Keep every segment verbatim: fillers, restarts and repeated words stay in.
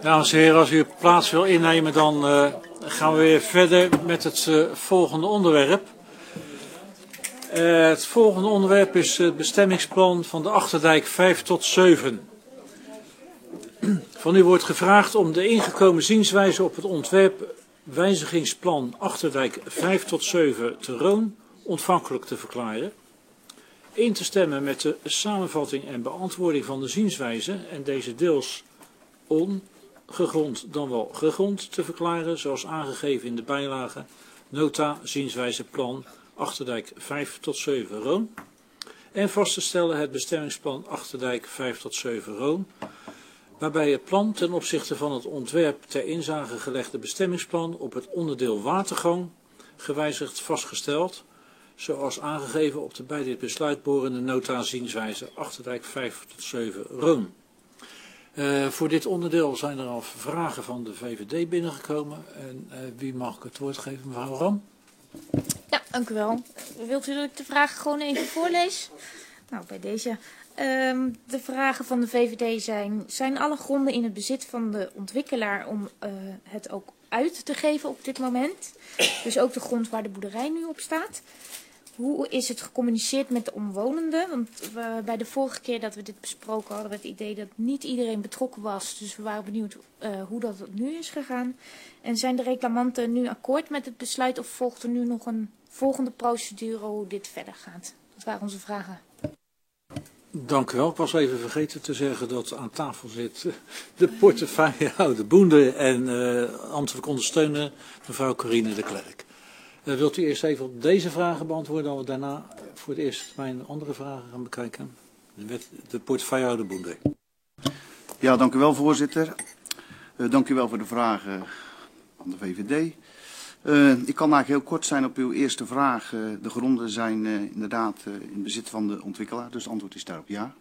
Dames en heren, als u plaats wil innemen, dan uh, gaan we weer verder met het uh, volgende onderwerp. Uh, het volgende onderwerp is het bestemmingsplan van de Achterdijk vijf tot zeven. Van u wordt gevraagd om de ingekomen zienswijze op het ontwerpwijzigingsplan Achterdijk vijf tot zeven te Roon ontvankelijk te verklaren. In te stemmen met de samenvatting en beantwoording van de zienswijze en deze deels ongegrond dan wel gegrond te verklaren, zoals aangegeven in de bijlage nota zienswijze plan Achterdijk vijf tot zeven Roon. En vast te stellen het bestemmingsplan Achterdijk vijf tot zeven Roon, waarbij het plan ten opzichte van het ontwerp ter inzage gelegde bestemmingsplan op het onderdeel watergang gewijzigd vastgesteld, zoals aangegeven op de bij dit besluit behorende nota zienswijze Achterdijk vijf tot zeven Roon. Uh, voor dit onderdeel zijn er al vragen van de V V D binnengekomen. En uh, wie mag ik het woord geven, mevrouw Ram? Ja, dank u wel. Wilt u dat ik de vragen gewoon even voorlees? Nou, bij deze. Uh, de vragen van de V V D zijn: zijn alle gronden in het bezit van de ontwikkelaar om uh, het ook uit te geven op dit moment? Dus ook de grond waar de boerderij nu op staat. Hoe is het gecommuniceerd met de omwonenden? Want we, bij de vorige keer dat we dit besproken hadden we het idee dat niet iedereen betrokken was. Dus we waren benieuwd uh, hoe dat nu is gegaan. En zijn de reclamanten nu akkoord met het besluit of volgt er nu nog een volgende procedure hoe dit verder gaat? Dat waren onze vragen. Dank u wel. Ik was even vergeten te zeggen dat aan tafel zit de portefeuillehouder Boende en uh, ambtelijk ondersteuner mevrouw Corine de Klerk. Uh, wilt u eerst even op deze vragen beantwoorden, dan we daarna voor het eerst mijn andere vragen gaan bekijken? De, wet, de portefeuillehouder Boende. Ja, dank u wel, voorzitter. Uh, dank u wel voor de vragen van de V V D. Uh, ik kan eigenlijk heel kort zijn op uw eerste vraag. Uh, de gronden zijn uh, inderdaad uh, in bezit van de ontwikkelaar, dus het antwoord is daarop ja.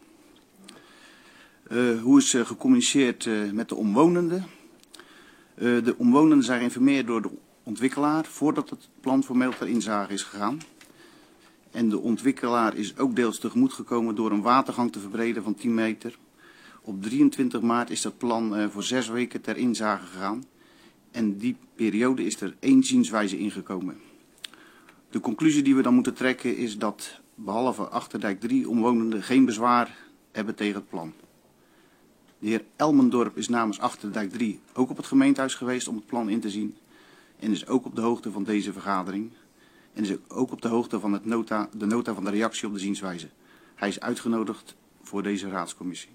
Uh, hoe is uh, gecommuniceerd uh, met de omwonenden? Uh, de omwonenden zijn geïnformeerd door de ontwikkelaar voordat het plan formeel ter inzage is gegaan. En de ontwikkelaar is ook deels tegemoet gekomen door een watergang te verbreden van tien meter. Op drieëntwintig maart is dat plan uh, voor zes weken ter inzage gegaan. En die periode is er één zienswijze ingekomen. De conclusie die we dan moeten trekken is dat behalve Achterdijk drie omwonenden geen bezwaar hebben tegen het plan. De heer Elmendorp is namens Achterdijk drie ook op het gemeentehuis geweest om het plan in te zien. En is ook op de hoogte van deze vergadering. En is ook op de hoogte van het nota, de nota van de reactie op de zienswijze. Hij is uitgenodigd voor deze raadscommissie.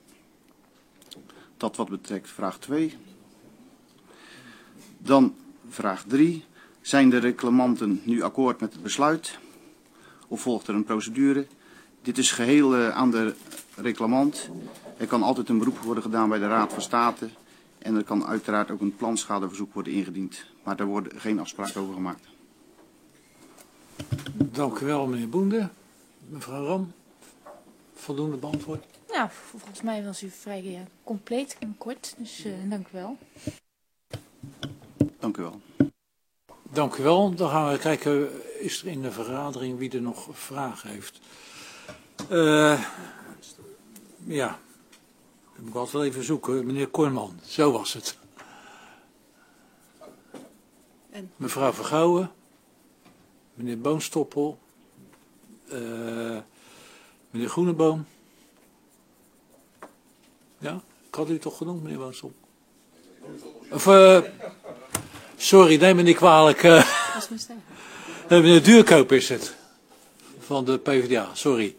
Dat wat betreft vraag twee. Dan vraag drie. Zijn de reclamanten nu akkoord met het besluit? Of volgt er een procedure? Dit is geheel uh, aan de reclamant. Er kan altijd een beroep worden gedaan bij de Raad van State. En er kan uiteraard ook een planschadeverzoek worden ingediend. Maar daar worden geen afspraken over gemaakt. Dank u wel, meneer Boende. Mevrouw Ram, voldoende beantwoord? Nou, volgens mij was u vrij uh, compleet en kort. Dus uh, dank u wel. Dank u wel. Dank u wel. Dan gaan we kijken, is er in de vergadering wie er nog vragen heeft? Uh, ja, dat moet ik altijd wel even zoeken. Meneer Kornman, zo was het. En? Mevrouw Vergouwen, meneer Boonstoppel, uh, meneer Groeneboom. Ja, ik had u toch genoemd, meneer Boonstoppel? Of, uh, sorry, neem me niet kwalijk. Uh, uh, meneer Duurkoop is het, van de P v d A, sorry.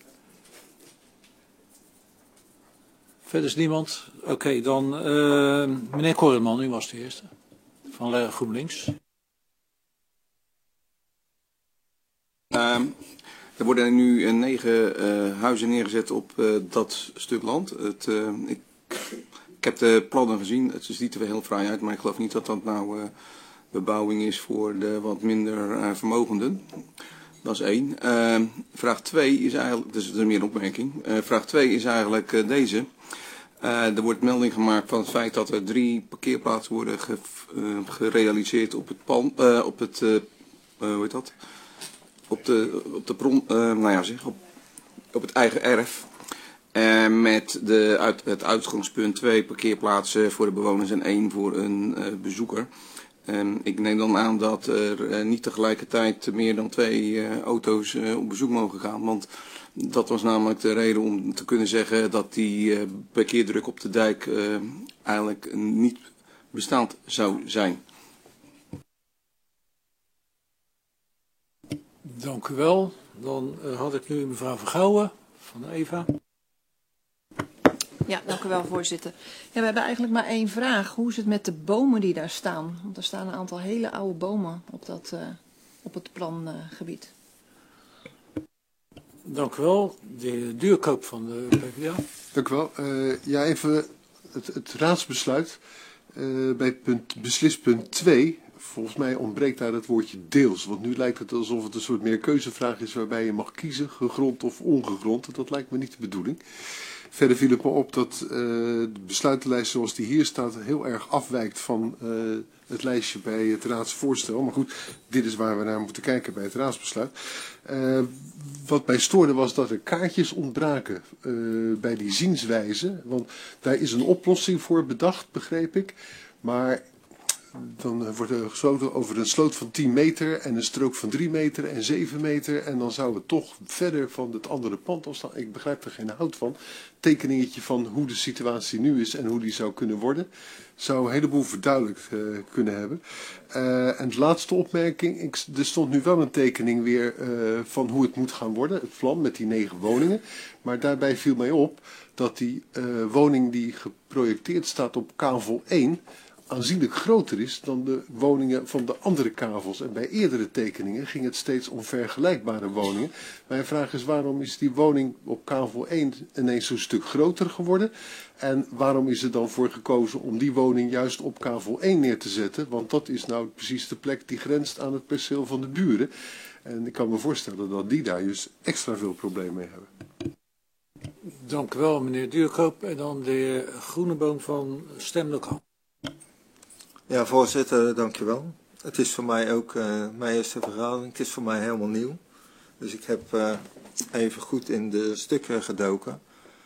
Verder is niemand. Oké, okay, dan uh, meneer Korreman, u was de eerste, van uh, GroenLinks. Uh, er worden nu uh, negen uh, huizen neergezet op uh, dat stuk land. Het, uh, ik, ik heb de plannen gezien, het ziet er wel heel fraai uit, maar ik geloof niet dat dat nou uh, bebouwing is voor de wat minder uh, vermogenden. Dat is één. Uh, vraag twee is eigenlijk, dus dat is meer een opmerking. Uh, vraag twee is eigenlijk uh, deze. Uh, er wordt melding gemaakt van het feit dat er drie parkeerplaatsen worden ge, uh, gerealiseerd op het pan, uh, op het, uh, uh, hoe heet dat? Op de, op de bron, uh, nou ja zeg, op, op het eigen erf. Uh, met de, uit, het uitgangspunt twee parkeerplaatsen voor de bewoners en één voor een uh, bezoeker. Um, ik neem dan aan dat er uh, niet tegelijkertijd meer dan twee uh, auto's uh, op bezoek mogen gaan. Want dat was namelijk de reden om te kunnen zeggen dat die uh, parkeerdruk op de dijk uh, eigenlijk niet bestaand zou zijn. Dank u wel. Dan uh, had ik nu mevrouw Vergouwen van de Eva. Ja, dank u wel, voorzitter. Ja, we hebben eigenlijk maar één vraag. Hoe is het met de bomen die daar staan? Want er staan een aantal hele oude bomen op, dat, uh, op het plangebied. Uh, dank u wel. De heer Duurkoop van de P v d A. Dank u wel. Uh, ja, even het, het raadsbesluit. Uh, bij punt, beslispunt twee, volgens mij ontbreekt daar het woordje deels. Want nu lijkt het alsof het een soort meerkeuzevraag is waarbij je mag kiezen, gegrond of ongegrond. Dat lijkt me niet de bedoeling. Verder viel het me op dat uh, de besluitenlijst zoals die hier staat heel erg afwijkt van uh, het lijstje bij het raadsvoorstel. Maar goed, dit is waar we naar moeten kijken bij het raadsbesluit. Uh, wat mij stoorde was dat er kaartjes ontbraken uh, bij die zienswijze. Want daar is een oplossing voor bedacht, begreep ik. Maar dan wordt er gesloten over een sloot van tien meter en een strook van drie meter en zeven meter. En dan zou het toch verder van het andere pand afstaan. Ik begrijp er geen hout van. Tekeningetje van hoe de situatie nu is en hoe die zou kunnen worden. Zou een heleboel verduidelijkt uh, kunnen hebben. Uh, en de laatste opmerking. Ik, er stond nu wel een tekening weer uh, van hoe het moet gaan worden. Het plan met die negen woningen. Maar daarbij viel mij op dat die uh, woning die geprojecteerd staat op kavel één... aanzienlijk groter is dan de woningen van de andere kavels. En bij eerdere tekeningen ging het steeds om vergelijkbare woningen. Mijn vraag is, waarom is die woning op kavel één ineens zo'n stuk groter geworden? En waarom is er dan voor gekozen om die woning juist op kavel één neer te zetten? Want dat is nou precies de plek die grenst aan het perceel van de buren. En ik kan me voorstellen dat die daar dus extra veel problemen mee hebben. Dank u wel, meneer Duurkoop. En dan de heer Groeneboom van Stemlokaal. Ja, voorzitter, dank u wel. Het is voor mij ook uh, mijn eerste vergadering. Het is voor mij helemaal nieuw. Dus ik heb uh, even goed in de stukken gedoken.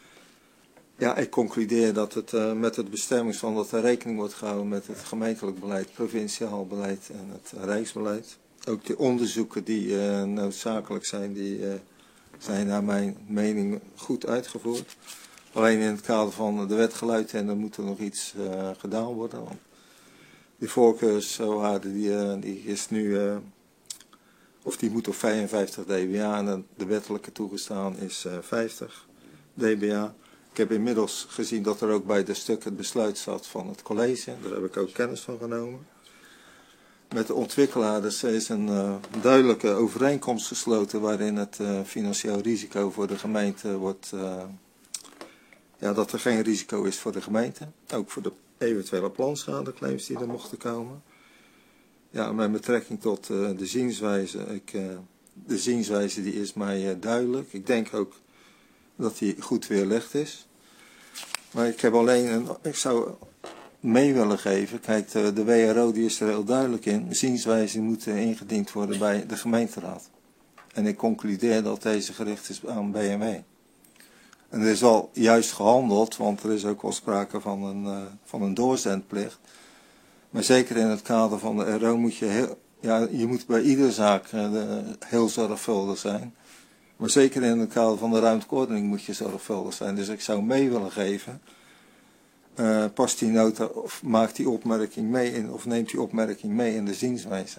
Ja, ik concludeer dat het uh, met het bestemmingsplan dat er rekening wordt gehouden met het gemeentelijk beleid, provinciaal beleid en het rijksbeleid. Ook de onderzoeken die uh, noodzakelijk zijn, die uh, zijn naar mijn mening goed uitgevoerd. Alleen in het kader van de wet geluid en er moet er nog iets uh, gedaan worden. Want die voorkeurswaarde die, uh, die is nu, uh, of die moet op vijfenvijftig dBA en de wettelijke toegestaan is uh, vijftig dBA. Ik heb inmiddels gezien dat er ook bij de stuk het besluit zat van het college. Daar heb ik ook kennis van genomen. Met de ontwikkelaar dus is een uh, duidelijke overeenkomst gesloten waarin het uh, financieel risico voor de gemeente wordt, uh, ja, dat er geen risico is voor de gemeente. Ook voor de eventuele planschadeclaims die er mochten komen. Ja, met betrekking tot uh, de zienswijze, ik, uh, de zienswijze die is mij uh, duidelijk. Ik denk ook dat die goed weerlegd is. Maar ik heb alleen, een, ik zou mee willen geven, kijk, de, de W R O die is er heel duidelijk in. De zienswijze moet uh, ingediend worden bij de gemeenteraad. En ik concludeer dat deze gericht is aan B M W. En er is wel juist gehandeld, want er is ook wel sprake van een, uh, van een doorzendplicht. Maar zeker in het kader van de R O moet je heel, ja, je moet bij iedere zaak uh, de, heel zorgvuldig zijn. Maar zeker in het kader van de ruimtelijke ordening moet je zorgvuldig zijn. Dus ik zou mee willen geven, uh, past die nota of maakt die opmerking mee in, of neemt die opmerking mee in de zienswijze.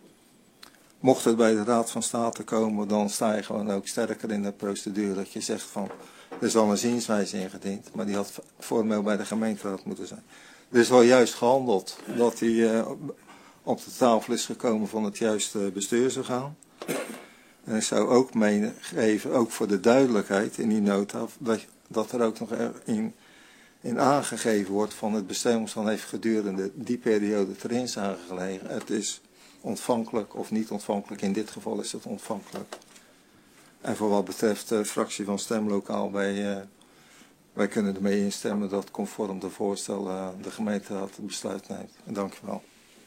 Mocht het bij de Raad van State komen, dan sta je gewoon ook sterker in de procedure dat je zegt van, er is al een zienswijze ingediend, maar die had formeel bij de gemeenteraad moeten zijn. Er is wel juist gehandeld dat die uh, op de tafel is gekomen van het juiste bestuursorgaan. En ik zou ook meegeven, ook voor de duidelijkheid in die nota, dat, dat er ook nog in, in aangegeven wordt van het bestemmingsplan heeft gedurende die periode ter inzage gelegen. Het is ontvankelijk of niet ontvankelijk, in dit geval is het ontvankelijk. En voor wat betreft de fractie van Stemlokaal, wij, uh, wij kunnen ermee instemmen dat conform de voorstellen uh, de gemeenteraad het besluit neemt. En dank u wel.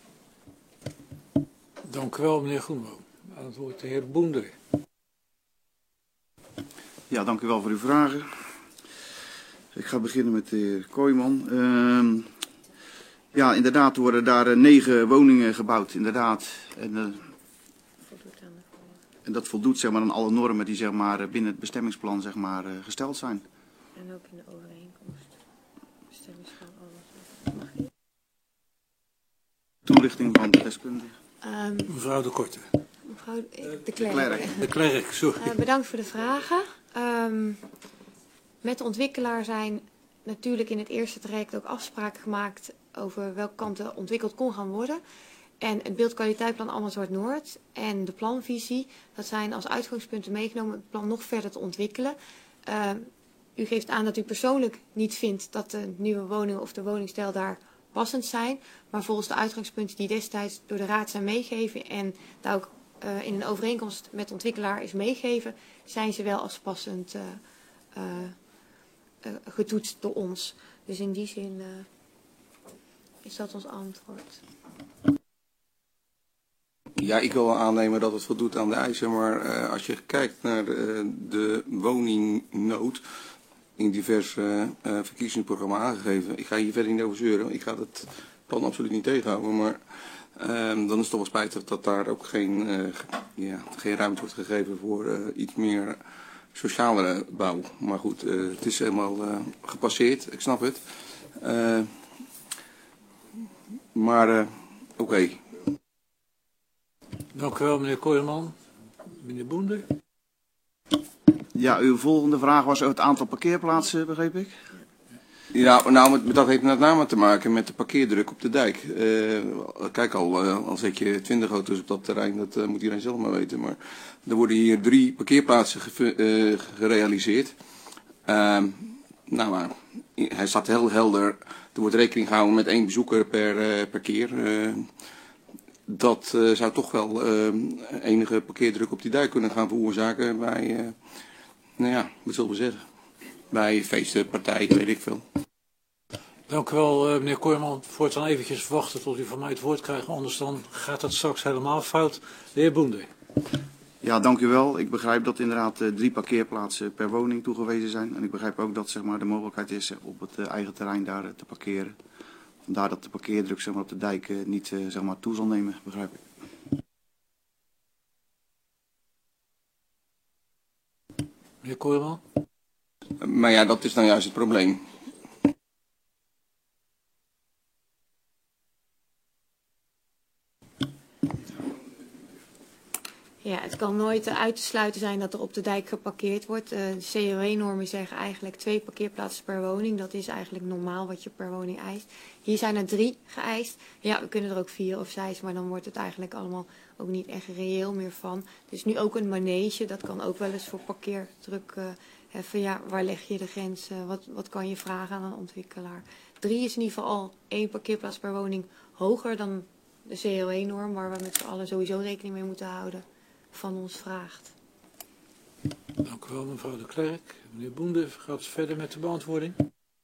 Dank u wel, meneer Groenboom. Aan het woord de heer Boender. Ja, dank u wel voor uw vragen. Ik ga beginnen met de heer Kooijman. Uh, ja, inderdaad worden daar uh, negen woningen gebouwd, inderdaad. En, uh, en dat voldoet zeg maar, aan alle normen die zeg maar, binnen het bestemmingsplan zeg maar, uh, gesteld zijn. En ook in de overeenkomst. Bestemmingsplan alles. Toelichting van de deskundige. Um, Mevrouw de Korte. mevrouw de Klerk. Klerk. De klerk, sorry. Uh, bedankt voor de vragen. Um, met de ontwikkelaar zijn natuurlijk in het eerste traject ook afspraken gemaakt over welke kant er ontwikkeld kon gaan worden. En het beeldkwaliteitplan Amersfoort-Noord en de planvisie, dat zijn als uitgangspunten meegenomen het plan nog verder te ontwikkelen. Uh, u geeft aan dat u persoonlijk niet vindt dat de nieuwe woningen of de woningstijl daar passend zijn. Maar volgens de uitgangspunten die destijds door de Raad zijn meegegeven en daar ook uh, in een overeenkomst met de ontwikkelaar is meegegeven, zijn ze wel als passend uh, uh, uh, getoetst door ons. Dus in die zin uh, is dat ons antwoord. Ja, ik wil wel aannemen dat het voldoet aan de eisen, maar uh, als je kijkt naar de, de woningnood in diverse uh, verkiezingsprogramma's aangegeven, ik ga hier verder niet over zeuren, ik ga het plan absoluut niet tegenhouden, maar uh, dan is het toch wel spijtig dat daar ook geen, uh, ja, geen ruimte wordt gegeven voor uh, iets meer socialere bouw. Maar goed, uh, het is helemaal uh, gepasseerd, ik snap het. Uh, maar uh, oké. Okay. Dank u wel, meneer Kooijman. Meneer Boender. Ja, uw volgende vraag was over het aantal parkeerplaatsen, begreep ik? Ja, nou, dat heeft met name te maken met de parkeerdruk op de dijk. Uh, kijk al, uh, al zet je twintig auto's op dat terrein, dat uh, moet iedereen zelf maar weten. Maar er worden hier drie parkeerplaatsen ge uh, gerealiseerd. Uh, nou, maar hij staat heel helder. Er wordt rekening gehouden met één bezoeker per, uh, per keer. Uh, dat uh, zou toch wel uh, enige parkeerdruk op die dijk kunnen gaan veroorzaken bij, uh, nou ja, wat zullen we zeggen, bij feesten, partijen, weet ik veel. Dank u wel, uh, meneer Kooijman. Voortaan eventjes wachten tot u van mij het woord krijgt, anders dan gaat het straks helemaal fout. De heer Boender. Ja, dank u wel. Ik begrijp dat inderdaad uh, drie parkeerplaatsen per woning toegewezen zijn. En ik begrijp ook dat zeg maar, de mogelijkheid is uh, op het uh, eigen terrein daar uh, te parkeren. Vandaar dat de parkeerdruk zeg maar, op de dijk uh, niet uh, zeg maar, toe zal nemen, begrijp ik. Meneer Kooijman. Maar ja, dat is nou juist het probleem. Ja, het kan nooit uit te sluiten zijn dat er op de dijk geparkeerd wordt. Uh, de C O E-normen zeggen eigenlijk twee parkeerplaatsen per woning. Dat is eigenlijk normaal wat je per woning eist. Hier zijn er drie geëist. Ja, we kunnen er ook vier of zes, maar dan wordt het eigenlijk allemaal ook niet echt reëel meer van. Het is nu ook een manege, dat kan ook wel eens voor parkeerdruk uh, heffen. Ja, waar leg je de grens? Uh, wat, wat kan je vragen aan een ontwikkelaar? Drie is in ieder geval al één parkeerplaats per woning hoger dan de C O E-norm, waar we met z'n allen sowieso rekening mee moeten houden, van ons vraagt. Dank u wel, mevrouw de Klerk. Meneer Boende gaat verder met de beantwoording.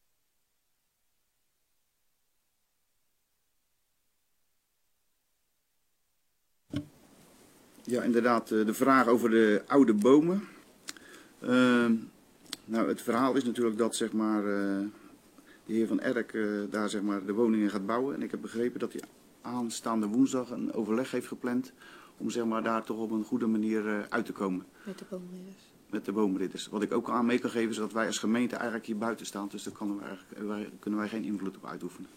Ja, inderdaad, de vraag over de oude bomen. Uh, nou, het verhaal is natuurlijk dat zeg maar, uh, de heer Van Erk uh, daar zeg maar, de woningen gaat bouwen. En ik heb begrepen dat hij aanstaande woensdag een overleg heeft gepland om zeg maar, daar toch op een goede manier uh, uit te komen. Met de boomridders. Met de boomridders. Wat ik ook aan mee kan geven is dat wij als gemeente eigenlijk hier buiten staan. Dus daar kunnen wij, wij, kunnen wij geen invloed op uitoefenen.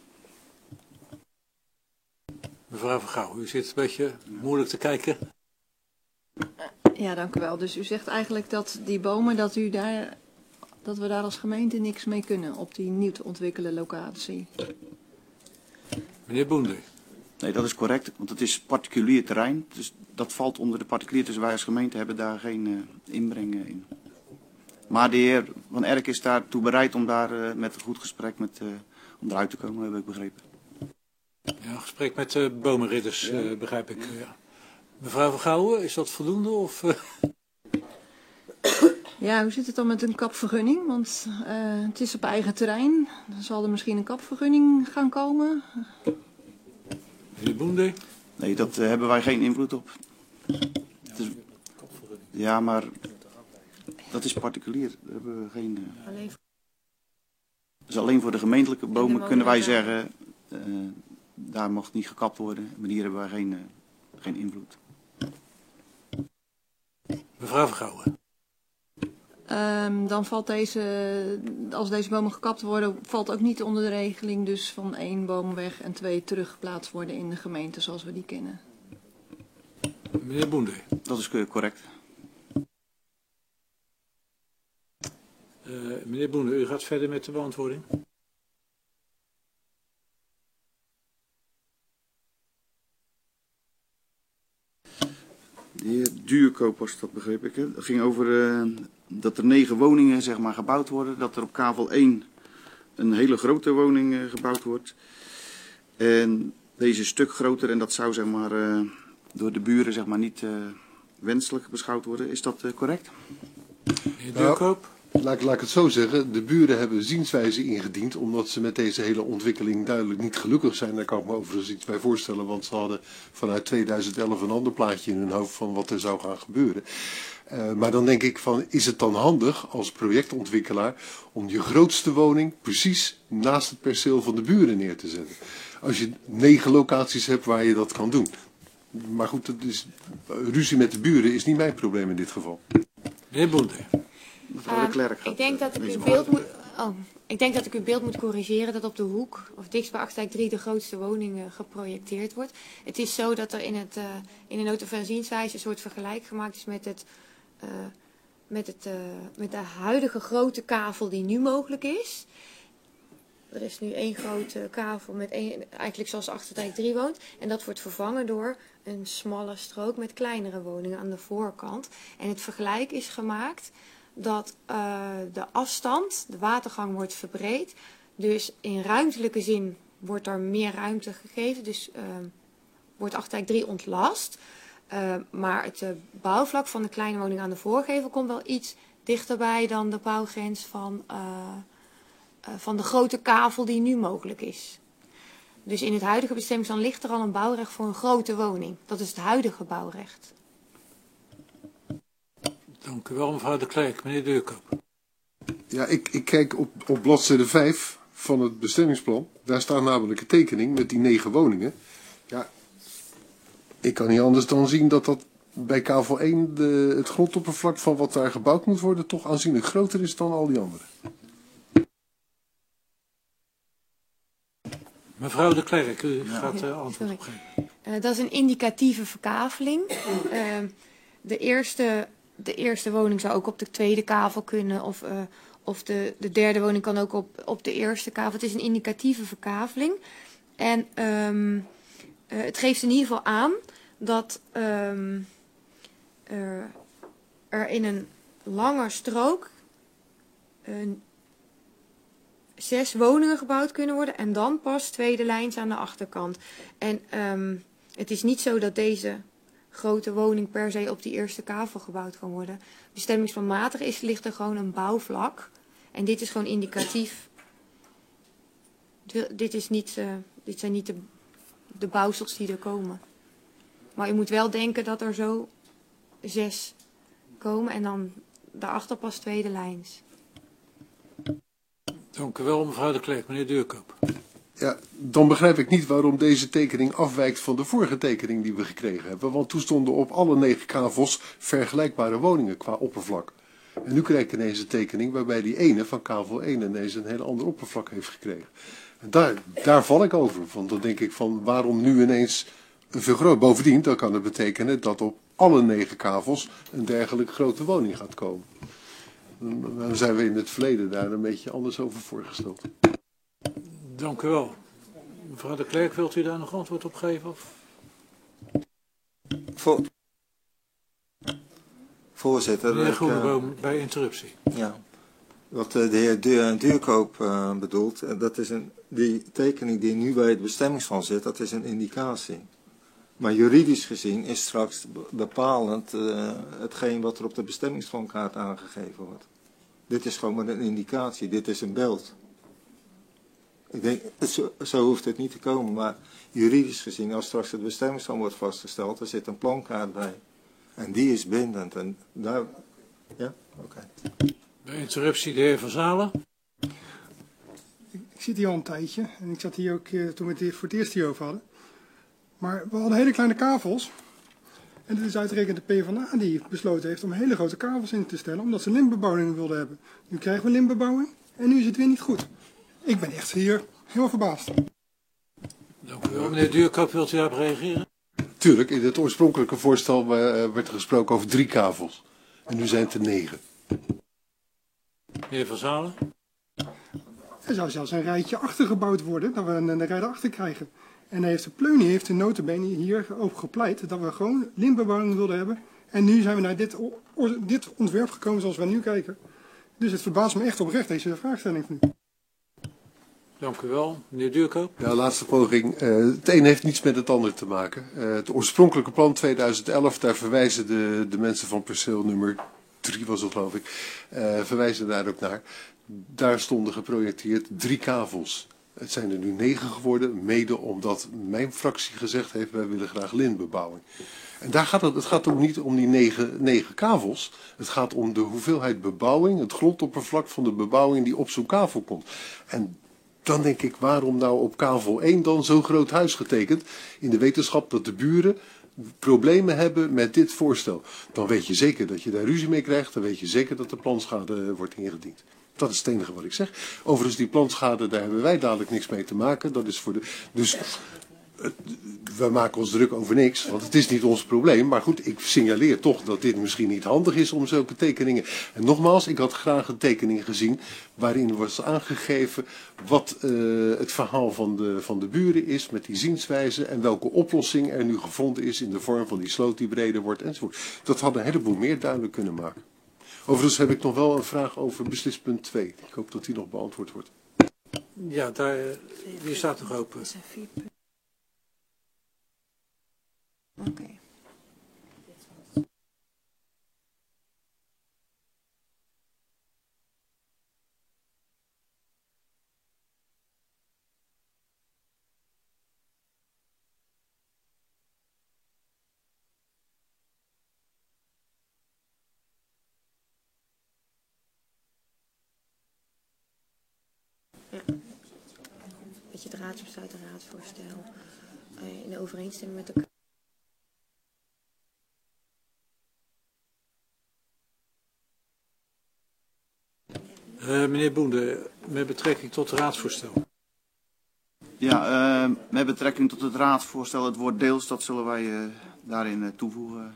Mevrouw Van Gouw, u zit een beetje moeilijk te kijken. Ja, dank u wel. Dus u zegt eigenlijk dat die bomen, dat, u daar, dat we daar als gemeente niks mee kunnen op die nieuw te ontwikkelen locatie. Meneer Boender. Nee, dat is correct, want het is particulier terrein. Dus dat valt onder de particulier, dus wij als gemeente hebben daar geen uh, inbreng uh, in. Maar de heer Van Erk is daartoe bereid om daar uh, met een goed gesprek met, uh, om eruit te komen, heb ik begrepen. Ja, een gesprek met de uh, bomenridders, ja. uh, begrijp ik. Uh, ja. Mevrouw Van Gouwen, is dat voldoende? Of, uh... Ja, hoe zit het dan met een kapvergunning? Want uh, het is op eigen terrein. Dan zal er misschien een kapvergunning gaan komen. Meneer Boender? Nee, dat uh, hebben wij geen invloed op. Het is... Ja, maar dat is particulier. Daar hebben we geen... Uh... Alleen Dus alleen voor de gemeentelijke bomen de kunnen wij molen, zeggen, uh, daar mag niet gekapt worden. Maar hier hebben wij geen, uh, geen invloed. Mevrouw Vergouwen. Um, dan valt deze, als deze bomen gekapt worden, valt ook niet onder de regeling dus van één boom weg en twee teruggeplaatst worden in de gemeente zoals we die kennen. Meneer Boende. Dat is correct. Uh, meneer Boende, u gaat verder met de beantwoording. De heer Duurkoop was dat, begreep ik. Het ging over uh, dat er negen woningen zeg maar, gebouwd worden. Dat er op kavel één een hele grote woning uh, gebouwd wordt. En deze is een stuk groter en dat zou zeg maar, uh, door de buren zeg maar, niet uh, wenselijk beschouwd worden. Is dat uh, correct? Meneer Duurkoop? Nou, laat, laat ik het zo zeggen. De buren hebben zienswijze ingediend omdat ze met deze hele ontwikkeling duidelijk niet gelukkig zijn. Daar kan ik me overigens iets bij voorstellen, want ze hadden vanuit tweeduizend elf een ander plaatje in hun hoofd van wat er zou gaan gebeuren. Uh, maar dan denk ik van, is het dan handig als projectontwikkelaar om je grootste woning precies naast het perceel van de buren neer te zetten? Als je negen locaties hebt waar je dat kan doen. Maar goed, het is, ruzie met de buren is niet mijn probleem in dit geval. Meneer Boende. Mevrouw de Klerk. Uh, ik denk dat ik uw beeld moet... Oh, ik denk dat ik uw beeld moet corrigeren dat op de hoek, of dichtst bij Achterwijk drie, de grootste woning uh, geprojecteerd wordt. Het is zo dat er in, het, uh, in de nota van zienswijze een soort vergelijk gemaakt is met, het, uh, met, het, uh, met de huidige grote kavel die nu mogelijk is. Er is nu één grote kavel, met één, eigenlijk zoals Achterwijk drie woont. En dat wordt vervangen door een smalle strook met kleinere woningen aan de voorkant. En het vergelijk is gemaakt dat uh, de afstand, de watergang wordt verbreed. Dus in ruimtelijke zin wordt er meer ruimte gegeven. Dus uh, wordt Achterwijk drie ontlast. Uh, maar het uh, bouwvlak van de kleine woning aan de voorgevel komt wel iets dichterbij dan de bouwgrens van, uh, uh, van de grote kavel die nu mogelijk is. Dus in het huidige bestemmingsplan ligt er al een bouwrecht voor een grote woning. Dat is het huidige bouwrecht. Dank u wel, mevrouw de Klerk. Meneer Duurkoop. Ja, ik, ik kijk op, op bladzijde vijf van het bestemmingsplan. Daar staat namelijk een tekening met die negen woningen. Ja, ik kan niet anders dan zien dat dat bij kavel één de, het grondoppervlak van wat daar gebouwd moet worden toch aanzienlijk groter is dan al die andere. Mevrouw de Klerk, u gaat uh, antwoord op geven. Uh, dat is een indicatieve verkaveling. Uh, de eerste... De eerste woning zou ook op de tweede kavel kunnen. Of, uh, of de, de derde woning kan ook op, op de eerste kavel. Het is een indicatieve verkaveling. En um, uh, het geeft in ieder geval aan dat um, er, er in een lange strook uh, zes woningen gebouwd kunnen worden. En dan pas tweede lijns aan de achterkant. En um, het is niet zo dat deze grote woning per se op die eerste kavel gebouwd kan worden. Bestemmingsplanmatig is, ligt er gewoon een bouwvlak. En dit is gewoon indicatief. Dit, is niet, uh, dit zijn niet de, de bouwsels die er komen. Maar u moet wel denken dat er zo zes komen en dan daarachter pas tweede lijns. Dank u wel, mevrouw de Klerk. Meneer Duurkoop. Ja, dan begrijp ik niet waarom deze tekening afwijkt van de vorige tekening die we gekregen hebben. Want toen stonden op alle negen kavels vergelijkbare woningen qua oppervlak. En nu krijg ik ineens een tekening waarbij die ene van kavel één ineens een heel ander oppervlak heeft gekregen. En daar, daar val ik over. Want dan denk ik van waarom nu ineens een vergroot. Bovendien, dan kan het betekenen dat op alle negen kavels een dergelijke grote woning gaat komen. Dan zijn we in het verleden daar een beetje anders over voorgesteld. Dank u wel. Mevrouw de Klerk, wilt u daar nog antwoord op geven? Of? Voor... Voorzitter. Meneer ik, Groeneboom, uh, bij interruptie. Ja. Wat uh, de heer Duur, Duurkoop uh, bedoelt, uh, dat is een, die tekening die nu bij het bestemmingsplan zit, dat is een indicatie. Maar juridisch gezien is straks bepalend uh, hetgeen wat er op de bestemmingsplankaart aangegeven wordt. Dit is gewoon maar een indicatie, dit is een beeld. Ik denk, zo, zo hoeft het niet te komen, maar juridisch gezien, als straks het bestemmingsplan wordt vastgesteld, er zit een plankaart bij. En die is bindend. En daar... Ja? Oké. Okay. Bij interruptie de heer Van Zalen. Ik zit hier al een tijdje en ik zat hier ook uh, toen we het voor het eerst hierover hadden. Maar we hadden hele kleine kavels. En het is uitgerekend de PvdA die besloten heeft om hele grote kavels in te stellen, omdat ze lintbebouwing wilden hebben. Nu krijgen we lintbebouwing en nu is het weer niet goed. Ik ben echt hier heel verbaasd. Dank u wel. Meneer Duurkop, wilt u daarop reageren? Tuurlijk, in het oorspronkelijke voorstel uh, werd er gesproken over drie kavels. En nu zijn het er negen. Meneer Van Zalen? Er zou zelfs een rijtje achter gebouwd worden, dat we een, een rij achter krijgen. En heeft de Pleunie heeft de nota bene hier ook gepleit dat we gewoon lintbebouwing wilden hebben. En nu zijn we naar dit, dit ontwerp gekomen zoals we nu kijken. Dus het verbaast me echt oprecht, deze vraagstelling van u. Dank u wel. Meneer Duurkoop? Ja, laatste poging. Uh, het een heeft niets met het ander te maken. Uh, het oorspronkelijke plan tweeduizend elf, daar verwijzen de, de mensen van perceel nummer drie was het geloof ik, uh, verwijzen daar ook naar. Daar stonden geprojecteerd drie kavels. Het zijn er nu negen geworden, mede omdat mijn fractie gezegd heeft, wij willen graag lintbebouwing. En daar gaat het, het gaat ook niet om die negen, negen kavels. Het gaat om de hoeveelheid bebouwing, het grondoppervlak van de bebouwing die op zo'n kavel komt. En dan denk ik, waarom nou op kavel één dan zo'n groot huis getekend? In de wetenschap dat de buren problemen hebben met dit voorstel. Dan weet je zeker dat je daar ruzie mee krijgt. Dan weet je zeker dat de planschade wordt ingediend. Dat is het enige wat ik zeg. Overigens, die planschade, daar hebben wij dadelijk niks mee te maken. Dat is voor de... Dus we maken ons druk over niks, want het is niet ons probleem. Maar goed, ik signaleer toch dat dit misschien niet handig is om zulke tekeningen. En nogmaals, ik had graag een tekening gezien waarin was aangegeven wat uh, het verhaal van de, van de buren is met die zienswijze en welke oplossing er nu gevonden is in de vorm van die sloot die breder wordt enzovoort. Dat had een heleboel meer duidelijk kunnen maken. Overigens heb ik nog wel een vraag over beslispunt twee. Ik hoop dat die nog beantwoord wordt. Ja, daar, die staat nog open. Oké. Okay. Ja. Dat je het raadsbesluit en raadsvoorstel uh, in overeenstemming met elkaar. Uh, meneer Boende, met betrekking tot het raadsvoorstel. Ja, uh, met betrekking tot het raadsvoorstel, het woord deels, dat zullen wij uh, daarin uh, toevoegen.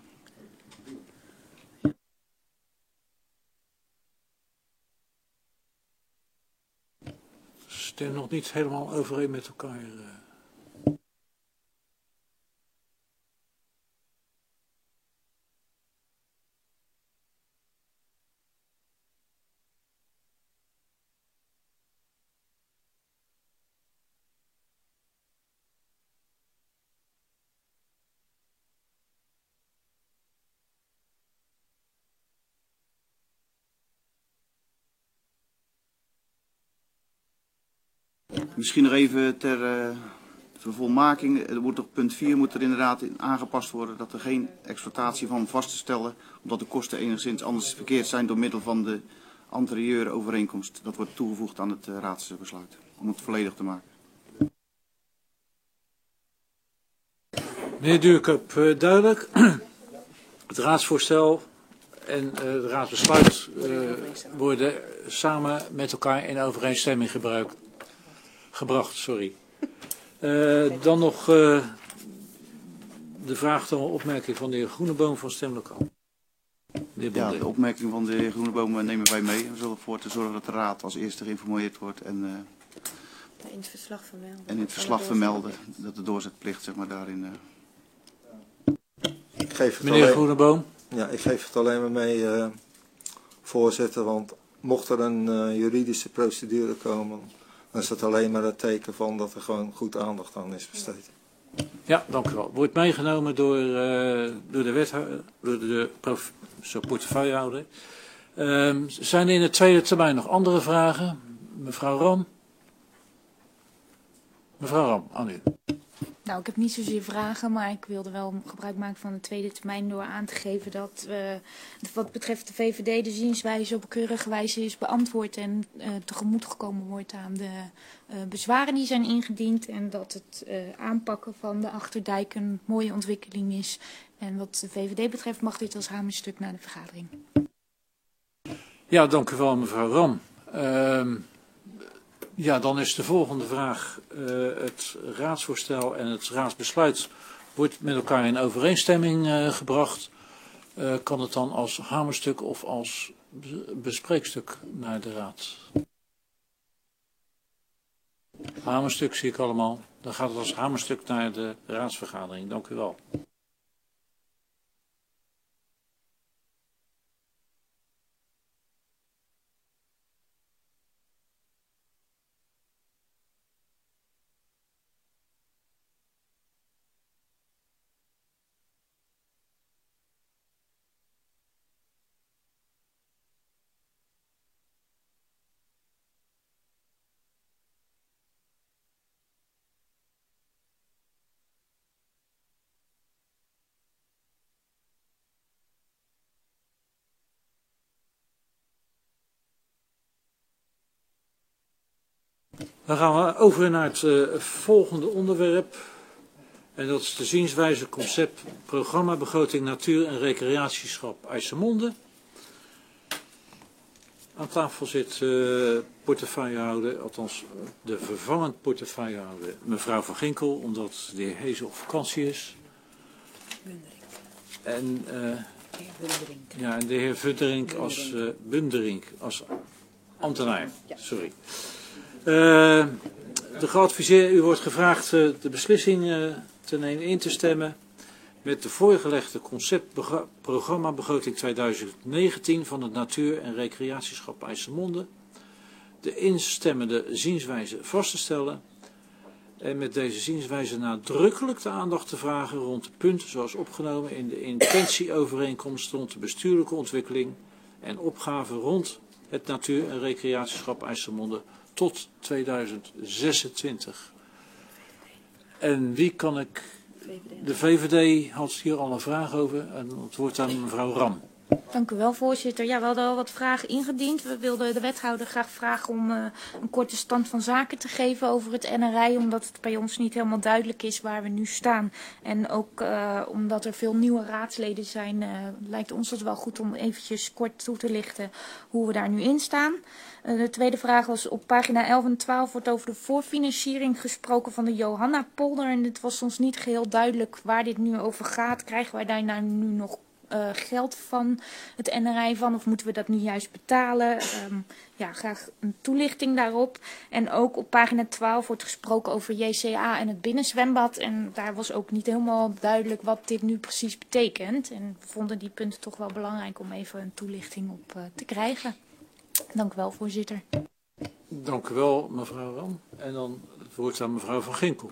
Stem nog niet helemaal overeen met elkaar. Uh. Misschien nog even ter uh, vervolmaking. Er wordt op punt vier moet er inderdaad in aangepast worden dat er geen exploitatie van vast te stellen, omdat de kosten enigszins anders verkeerd zijn door middel van de anterieure overeenkomst. Dat wordt toegevoegd aan het uh, raadsbesluit, om het volledig te maken. Meneer Duurkop, uh, duidelijk. Het raadsvoorstel en uh, het raadsbesluit uh, worden samen met elkaar in overeenstemming gebruikt. Gebracht, sorry. Uh, dan nog uh, de vraag of opmerking van de heer Groeneboom van Stemlokaal. De ja, de opmerking van de heer Groeneboom nemen wij mee. We zullen ervoor te zorgen dat de raad als eerste geïnformeerd wordt en, uh, in het verslag vermelden. En in het verslag vermelden dat de doorzetplicht zeg maar daarin. Uh... Ik geef het Meneer alleen, Groeneboom. Ja, ik geef het alleen maar mee, uh, voorzitter, want mocht er een uh, juridische procedure komen, dan is het alleen maar het teken van dat er gewoon goed aandacht aan is besteed. Ja, dank u wel. Wordt meegenomen door, uh, door de wethouder, door de prof, zo portefeuillehouder. Uh, zijn er in de tweede termijn nog andere vragen? Mevrouw Ram. Mevrouw Ram, aan u. Nou, ik heb niet zozeer vragen, maar ik wilde wel gebruik maken van de tweede termijn door aan te geven dat uh, wat betreft de V V D de zienswijze op keurige wijze is beantwoord en uh, tegemoet gekomen wordt aan de uh, bezwaren die zijn ingediend en dat het uh, aanpakken van de Achterdijk een mooie ontwikkeling is. En wat de V V D betreft mag dit als hamerstuk naar de vergadering. Ja, dank u wel mevrouw Ram. Uh, Ja, dan is de volgende vraag. Uh, het raadsvoorstel en het raadsbesluit wordt met elkaar in overeenstemming uh, gebracht. Uh, kan het dan als hamerstuk of als bespreekstuk naar de raad? Hamerstuk zie ik allemaal. Dan gaat het als hamerstuk naar de raadsvergadering. Dank u wel. Dan gaan we over naar het uh, volgende onderwerp. En dat is de zienswijze, concept, programma, begroting, natuur en recreatieschap IJsselmonde. Aan tafel zit uh, portefeuillehouder, althans de vervangend portefeuillehouder, mevrouw Van Ginkel, omdat de heer Hezen op vakantie is. En, uh, ja, en de heer Vunderink als uh, Bunderink, als ambtenaar. Sorry. Uh, de geadviseer, u wordt gevraagd uh, de beslissing uh, te nemen, in te stemmen met de voorgelegde conceptprogramma begroting tweeduizend negentien van het Natuur- en Recreatieschap IJsselmonde, de instemmende zienswijze vast te stellen en met deze zienswijze nadrukkelijk de aandacht te vragen rond de punten zoals opgenomen in de intentieovereenkomst rond de bestuurlijke ontwikkeling en opgaven rond het Natuur- en Recreatieschap IJsselmonde tot tweeduizend zesentwintig. En wie kan ik... De V V D had hier al een vraag over en het wordt aan mevrouw Ram. Dank u wel, voorzitter. Ja, we hadden al wat vragen ingediend. We wilden de wethouder graag vragen om uh, een korte stand van zaken te geven over het N R I, omdat het bij ons niet helemaal duidelijk is waar we nu staan. En ook uh, omdat er veel nieuwe raadsleden zijn, uh, lijkt ons het wel goed om eventjes kort toe te lichten hoe we daar nu in staan. Uh, de tweede vraag was op pagina elf en twaalf wordt over de voorfinanciering gesproken van de Johanna-polder. En het was ons niet geheel duidelijk waar dit nu over gaat. Krijgen wij daar nou nu nog Uh, geld van het N R I van of moeten we dat nu juist betalen? Um, ja, graag een toelichting daarop. En ook op pagina twaalf wordt gesproken over J C A en het binnenzwembad. En daar was ook niet helemaal duidelijk wat dit nu precies betekent. En we vonden die punten toch wel belangrijk om even een toelichting op uh, te krijgen. Dank u wel, voorzitter. Dank u wel, mevrouw Ram. En dan het woord aan mevrouw Van Ginkel.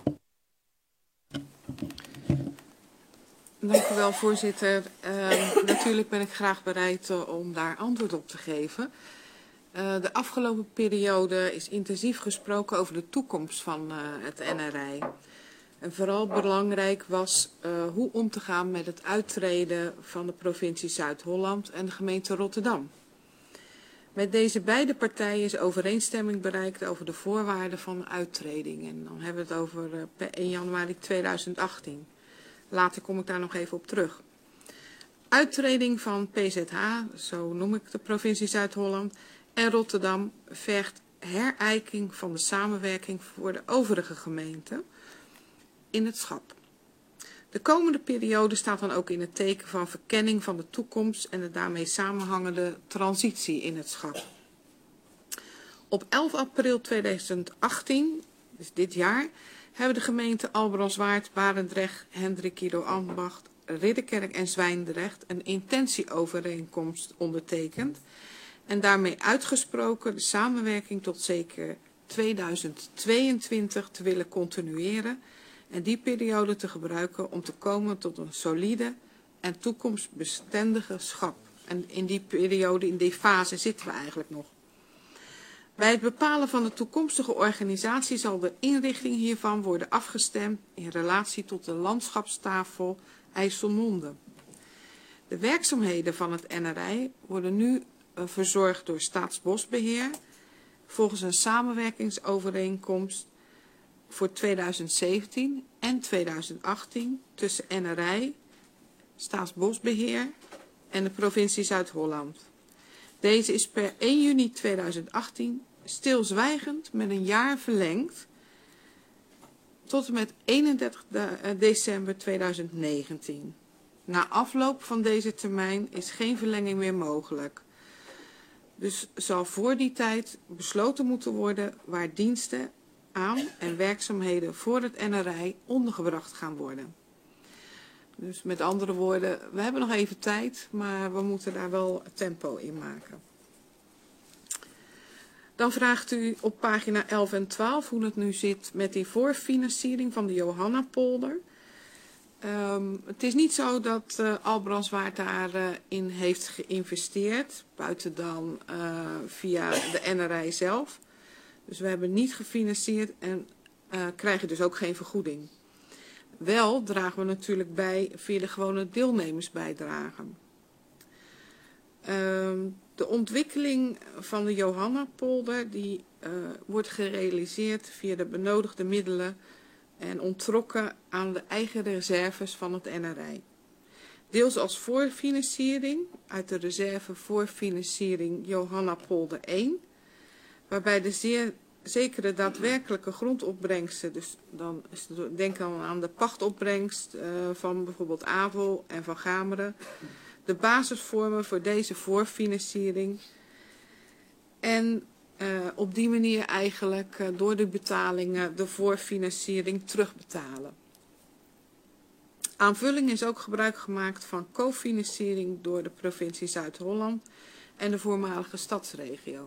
Dank u wel, voorzitter. Uh, natuurlijk ben ik graag bereid uh, om daar antwoord op te geven. Uh, de afgelopen periode is intensief gesproken over de toekomst van uh, het N R I. En vooral belangrijk was uh, hoe om te gaan met het uittreden van de provincie Zuid-Holland en de gemeente Rotterdam. Met deze beide partijen is overeenstemming bereikt over de voorwaarden van uittreding. En dan hebben we het over uh, per één januari tweeduizend achttien. Later kom ik daar nog even op terug. Uittreding van P Z H, zo noem ik de provincie Zuid-Holland, en Rotterdam vergt herijking van de samenwerking voor de overige gemeenten in het schap. De komende periode staat dan ook in het teken van verkenning van de toekomst en de daarmee samenhangende transitie in het schap. Op elf april tweeduizend achttien, dus dit jaar, hebben de gemeenten Albrandswaard, Barendrecht, Hendrik Ido Ambacht, Ridderkerk en Zwijndrecht een intentieovereenkomst ondertekend en daarmee uitgesproken de samenwerking tot zeker tweeduizend tweeëntwintig te willen continueren en die periode te gebruiken om te komen tot een solide en toekomstbestendige schap. En in die periode, in die fase zitten we eigenlijk nog. Bij het bepalen van de toekomstige organisatie zal de inrichting hiervan worden afgestemd in relatie tot de landschapstafel IJsselmonde. De werkzaamheden van het N R I worden nu uh, verzorgd door Staatsbosbeheer volgens een samenwerkingsovereenkomst voor tweeduizend zeventien en tweeduizend achttien tussen N R I, Staatsbosbeheer en de provincie Zuid-Holland. Deze is per één juni tweeduizend achttien stilzwijgend met een jaar verlengd tot en met eenendertig december tweeduizend negentien. Na afloop van deze termijn is geen verlenging meer mogelijk. Dus zal voor die tijd besloten moeten worden waar diensten aan en werkzaamheden voor het N R I ondergebracht gaan worden. Dus met andere woorden, we hebben nog even tijd, maar we moeten daar wel tempo in maken. Dan vraagt u op pagina elf en twaalf hoe het nu zit met die voorfinanciering van de Johannapolder. Um, het is niet zo dat uh, Albrandswaard daarin uh, heeft geïnvesteerd, buiten dan uh, via de N R I zelf. Dus we hebben niet gefinancierd en uh, krijgen dus ook geen vergoeding. Wel dragen we natuurlijk bij via de gewone deelnemersbijdragen. Um, de ontwikkeling van de Johannapolder die uh, wordt gerealiseerd via de benodigde middelen en onttrokken aan de eigen reserves van het N R I. Deels als voorfinanciering uit de reserve voorfinanciering Johannapolder één, waarbij de zeer zekere daadwerkelijke grondopbrengsten, dus dan is het, denk dan aan de pachtopbrengst uh, van bijvoorbeeld Avel en Van Gameren, de basis vormen voor deze voorfinanciering en uh, op die manier eigenlijk uh, door de betalingen de voorfinanciering terugbetalen. Aanvulling is ook gebruik gemaakt van cofinanciering door de provincie Zuid-Holland en de voormalige stadsregio.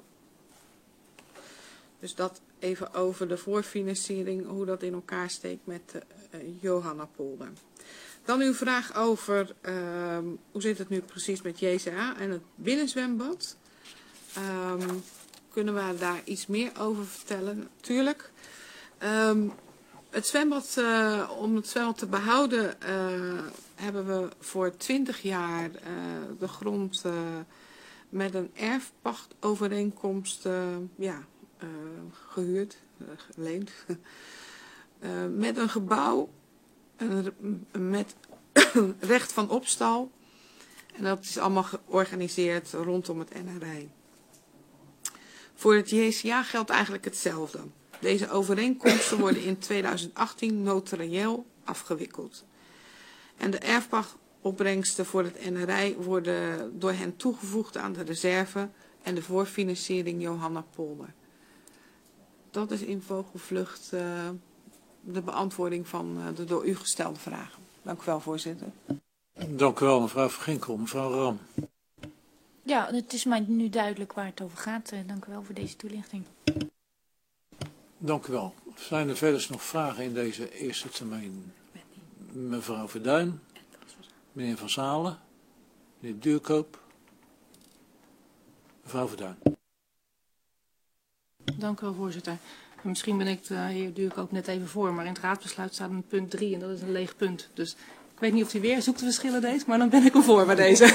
Dus dat even over de voorfinanciering, hoe dat in elkaar steekt met de uh, Johannapolder. Dan uw vraag over uh, hoe zit het nu precies met J C A en het binnenzwembad. Um, kunnen we daar iets meer over vertellen? Natuurlijk. Um, het zwembad, uh, om het zwembad te behouden, uh, hebben we voor twintig jaar uh, de grond uh, met een erfpachtovereenkomst uh, ja, uh, gehuurd, uh, geleend. uh, met een gebouw uh, met recht van opstal. En dat is allemaal georganiseerd rondom het N R I. Voor het J C A geldt eigenlijk hetzelfde. Deze overeenkomsten worden in tweeduizend achttien notarieel afgewikkeld. En de erfpachtopbrengsten voor het N R I worden door hen toegevoegd aan de reserve en de voorfinanciering Johannapolder. Dat is in vogelvlucht uh, de beantwoording van uh, de door u gestelde vragen. Dank u wel, voorzitter. Dank u wel, mevrouw Van Ginkel. Mevrouw Ram. Ja, het is mij nu duidelijk waar het over gaat. Dank u wel voor deze toelichting. Dank u wel. Zijn er verder nog vragen in deze eerste termijn? Mevrouw Verduin, meneer Van Zalen, meneer Duurkoop, mevrouw Verduin. Dank u wel, voorzitter. Misschien ben ik de heer Duurkoop net even voor, maar in het raadsbesluit staat een punt drie en dat is een leeg punt. Dus ik weet niet of hij weer zoekt de verschillen deed, maar dan ben ik hem voor bij deze.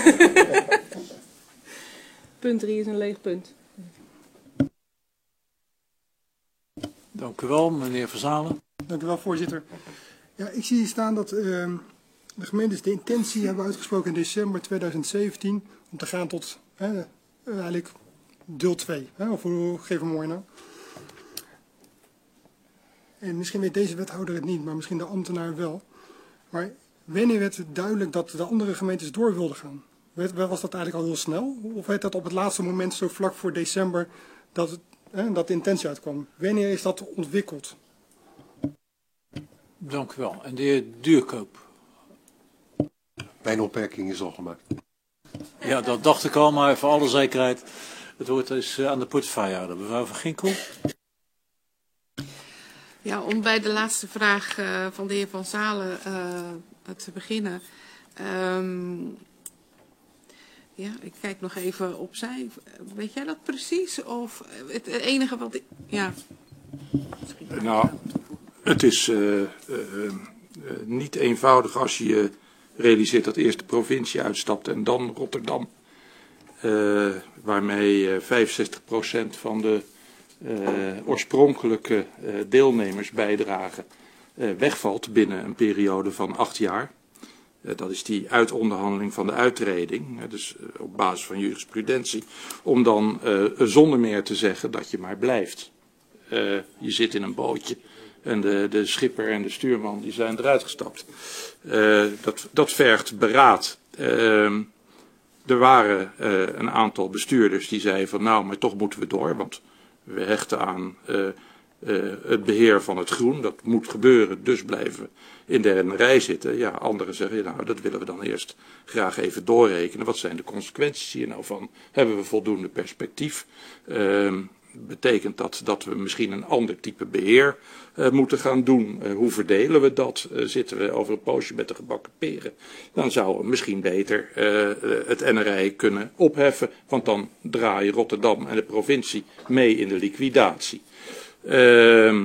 Punt drie is een leeg punt. Dank u wel, meneer Van Zalen. Dank u wel, voorzitter. Ja, ik zie hier staan dat uh, de gemeentes de intentie hebben uitgesproken in december tweeduizend zeventien om te gaan tot uh, eigenlijk deel twee. Uh, of hoe geef hem mooi nou? En misschien weet deze wethouder het niet, maar misschien de ambtenaar wel. Maar wanneer werd het duidelijk dat de andere gemeentes door wilden gaan? Was dat eigenlijk al heel snel? Of werd dat op het laatste moment zo vlak voor december dat, het, hè, dat de intentie uitkwam? Wanneer is dat ontwikkeld? Dank u wel. En de heer Duurkoop. Mijn opmerking is al gemaakt. Ja, dat dacht ik al, maar voor alle zekerheid. Het woord is aan de portefeuillehouder. Mevrouw Van Ginkel. Ja, om bij de laatste vraag uh, van de heer Van Zalen uh, te beginnen. Um, Ja, ik kijk nog even opzij. Weet jij dat precies? Of het enige wat ik... Ja. Nou, het is uh, uh, uh, niet eenvoudig als je je realiseert dat eerst de provincie uitstapt en dan Rotterdam. Uh, waarmee uh, vijfenzestig procent van de uh, oorspronkelijke uh, deelnemersbijdrage uh, wegvalt binnen een periode van acht jaar. Uh, dat is die uitonderhandeling van de uittreding, uh, dus uh, op basis van jurisprudentie, om dan uh, zonder meer te zeggen dat je maar blijft. Uh, je zit in een bootje en de, de schipper en de stuurman die zijn eruit gestapt. Uh, dat, dat vergt beraad. Uh, er waren uh, een aantal bestuurders die zeiden van nou, maar toch moeten we door, want we hechten aan uh, uh, het beheer van het groen. Dat moet gebeuren, dus blijven we in derde rij zitten. Ja, anderen zeggen nou, dat willen we dan eerst graag even doorrekenen. Wat zijn de consequenties hier nou van? Hebben we voldoende perspectief? Uh, Betekent dat dat we misschien een ander type beheer uh, moeten gaan doen? Uh, hoe verdelen we dat? Uh, zitten we over een poosje met de gebakken peren? Dan zouden we misschien beter uh, het N R I kunnen opheffen, want dan draaien Rotterdam en de provincie mee in de liquidatie. Uh,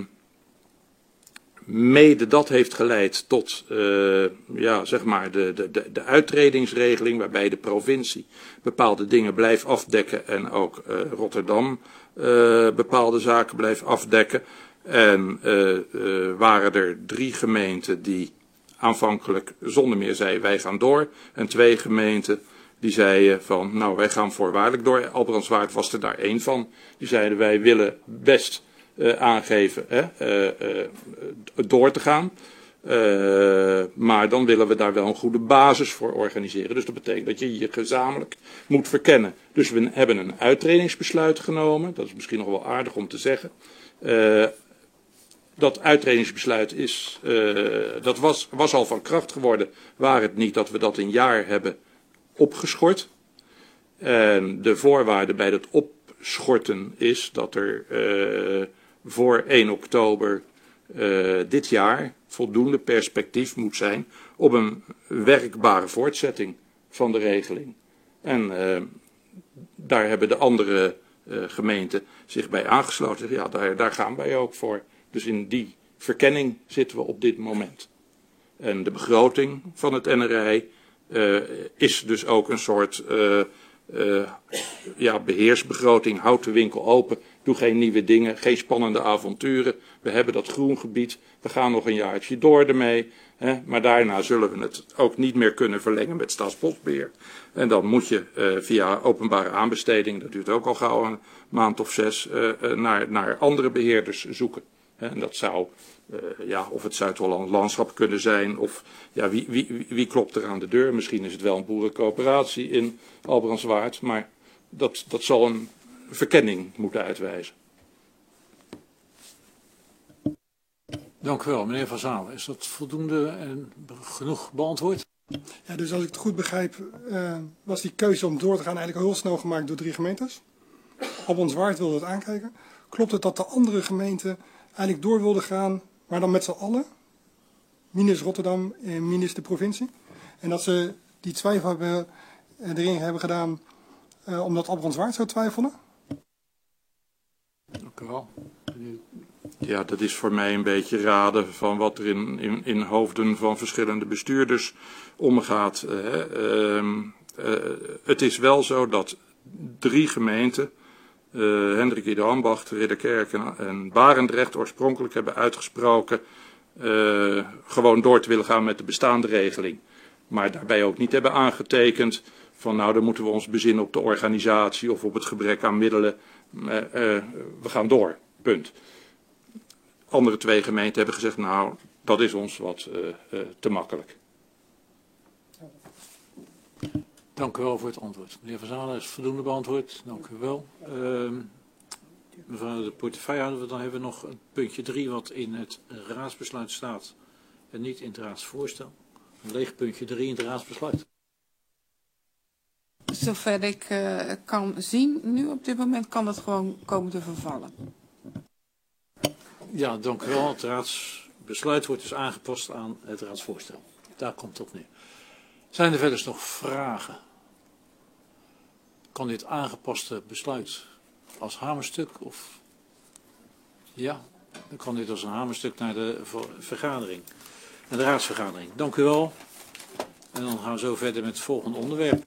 mede dat heeft geleid tot uh, ja, zeg maar de, de, de, de uittredingsregeling, waarbij de provincie bepaalde dingen blijft afdekken en ook uh, Rotterdam uh, bepaalde zaken blijft afdekken. En uh, uh, waren er drie gemeenten die aanvankelijk zonder meer zeiden wij gaan door. En twee gemeenten die zeiden van nou wij gaan voorwaardelijk door. Albrandswaard was er daar één van. Die zeiden wij willen best uh, aangeven hè, uh, uh, door te gaan. Uh, maar dan willen we daar wel een goede basis voor organiseren. Dus dat betekent dat je je gezamenlijk moet verkennen. Dus we hebben een uittredingsbesluit genomen. Dat is misschien nog wel aardig om te zeggen. Uh, dat uittredingsbesluit is, uh, dat was, was al van kracht geworden. Waar het niet dat we dat een jaar hebben opgeschort. En de voorwaarde bij dat opschorten is dat er uh, voor één oktober uh, dit jaar voldoende perspectief moet zijn op een werkbare voortzetting van de regeling. En uh, daar hebben de andere uh, gemeenten zich bij aangesloten. Ja, daar, daar gaan wij ook voor. Dus in die verkenning zitten we op dit moment. En de begroting van het N R I uh, is dus ook een soort uh, uh, ja, beheersbegroting. Houd de winkel open, doe geen nieuwe dingen, geen spannende avonturen. We hebben dat groengebied, we gaan nog een jaartje door ermee. Hè, maar daarna zullen we het ook niet meer kunnen verlengen met Staatsbosbeheer. En dan moet je uh, via openbare aanbesteding, dat duurt ook al gauw een maand of zes, uh, uh, naar, naar andere beheerders zoeken. En dat zou, uh, ja, of het Zuid-Holland landschap kunnen zijn, of ja, wie, wie, wie klopt er aan de deur? Misschien is het wel een boerencoöperatie in Albrandswaard, maar dat, dat zal een verkenning moeten uitwijzen. Dank u wel, meneer Van Zalen. Is dat voldoende en genoeg beantwoord? Ja, dus als ik het goed begrijp, uh, was die keuze om door te gaan eigenlijk heel snel gemaakt door drie gemeentes. Albrandswaard wilde het aankijken. Klopt het dat de andere gemeenten eigenlijk door wilden gaan, maar dan met z'n allen? Minus Rotterdam en minus de provincie. En dat ze die twijfel hebben, uh, erin hebben gedaan uh, omdat Albrandswaard zou twijfelen? Dank u wel. Ja, dat is voor mij een beetje raden van wat er in, in, in hoofden van verschillende bestuurders omgaat. Uh, uh, uh, het is wel zo dat drie gemeenten, uh, Hendrik Ieder Ambacht, Ridderkerk en, en Barendrecht, oorspronkelijk hebben uitgesproken uh, gewoon door te willen gaan met de bestaande regeling. Maar daarbij ook niet hebben aangetekend van nou, dan moeten we ons bezinnen op de organisatie of op het gebrek aan middelen. Uh, uh, we gaan door, punt. Andere twee gemeenten hebben gezegd, nou, dat is ons wat uh, uh, te makkelijk. Dank u wel voor het antwoord. Meneer Van Zalen is voldoende beantwoord. Dank u wel. Uh, mevrouw de portefeuillehouder, dan hebben we nog een puntje drie wat in het raadsbesluit staat en niet in het raadsvoorstel. Een leeg puntje drie in het raadsbesluit. Zover ik uh, kan zien, nu op dit moment kan dat gewoon komen te vervallen. Ja, dank u wel. Het raadsbesluit wordt dus aangepast aan het raadsvoorstel. Daar komt het op neer. Zijn er verder nog vragen? kan dit aangepaste besluit als hamerstuk of... Ja, dan kan dit als een hamerstuk naar de vergadering, naar de raadsvergadering. Dank u wel. En dan gaan we zo verder met het volgende onderwerp.